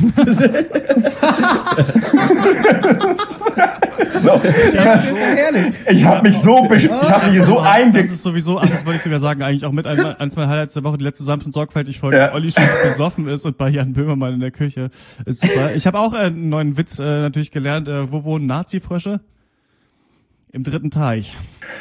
So, ich habe mich so eingegangen. Das ist sowieso, das wollte ich sogar sagen, eigentlich auch mit eins meiner Highlights der Woche, die letzte sanft und sorgfältig Folge, ja. Olli Schulz besoffen ist und bei Jan Böhmermann in der Küche. Ist super. Ich habe auch einen neuen Witz natürlich gelernt. Wo wohnen Nazi-Frösche? Im 3. Teich.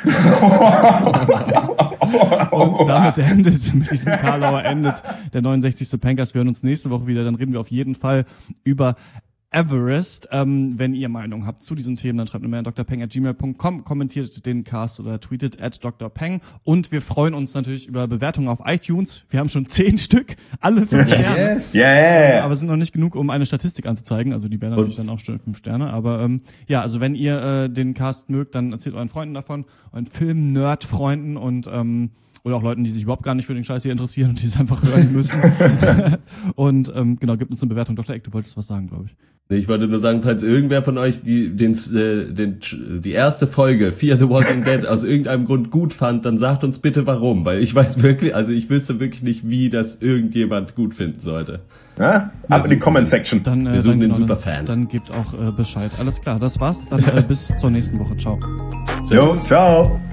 Und damit mit diesem Karlauer endet der 69. Pencast. Wir hören uns nächste Woche wieder, dann reden wir auf jeden Fall über Everest. Wenn ihr Meinung habt zu diesen Themen, dann schreibt eine Mail an drpeng@gmail.com, kommentiert den Cast oder tweetet @drpeng. Und wir freuen uns natürlich über Bewertungen auf iTunes. Wir haben schon 10 Stück, alle 5 Sterne. Yes. Yeah. Aber es sind noch nicht genug, um eine Statistik anzuzeigen. Also die werden natürlich dann auch schon 5 Sterne. Aber also wenn ihr den Cast mögt, dann erzählt euren Freunden davon, euren Film-Nerd-Freunden und oder auch Leuten, die sich überhaupt gar nicht für den Scheiß hier interessieren und die es einfach hören müssen. Und genau, gibt uns eine Bewertung. Dr. Eck, du wolltest was sagen, glaube ich. Ich wollte nur sagen, falls irgendwer von euch die erste Folge Fear the Walking Dead aus irgendeinem Grund gut fand, dann sagt uns bitte warum, weil ich weiß wirklich, also ich wüsste wirklich nicht, wie das irgendjemand gut finden sollte. Ja? Ab in die Comment-Section. Wir suchen den Superfan. Dann gebt auch Bescheid. Alles klar, das war's. Dann bis zur nächsten Woche. Ciao. Jo, ciao.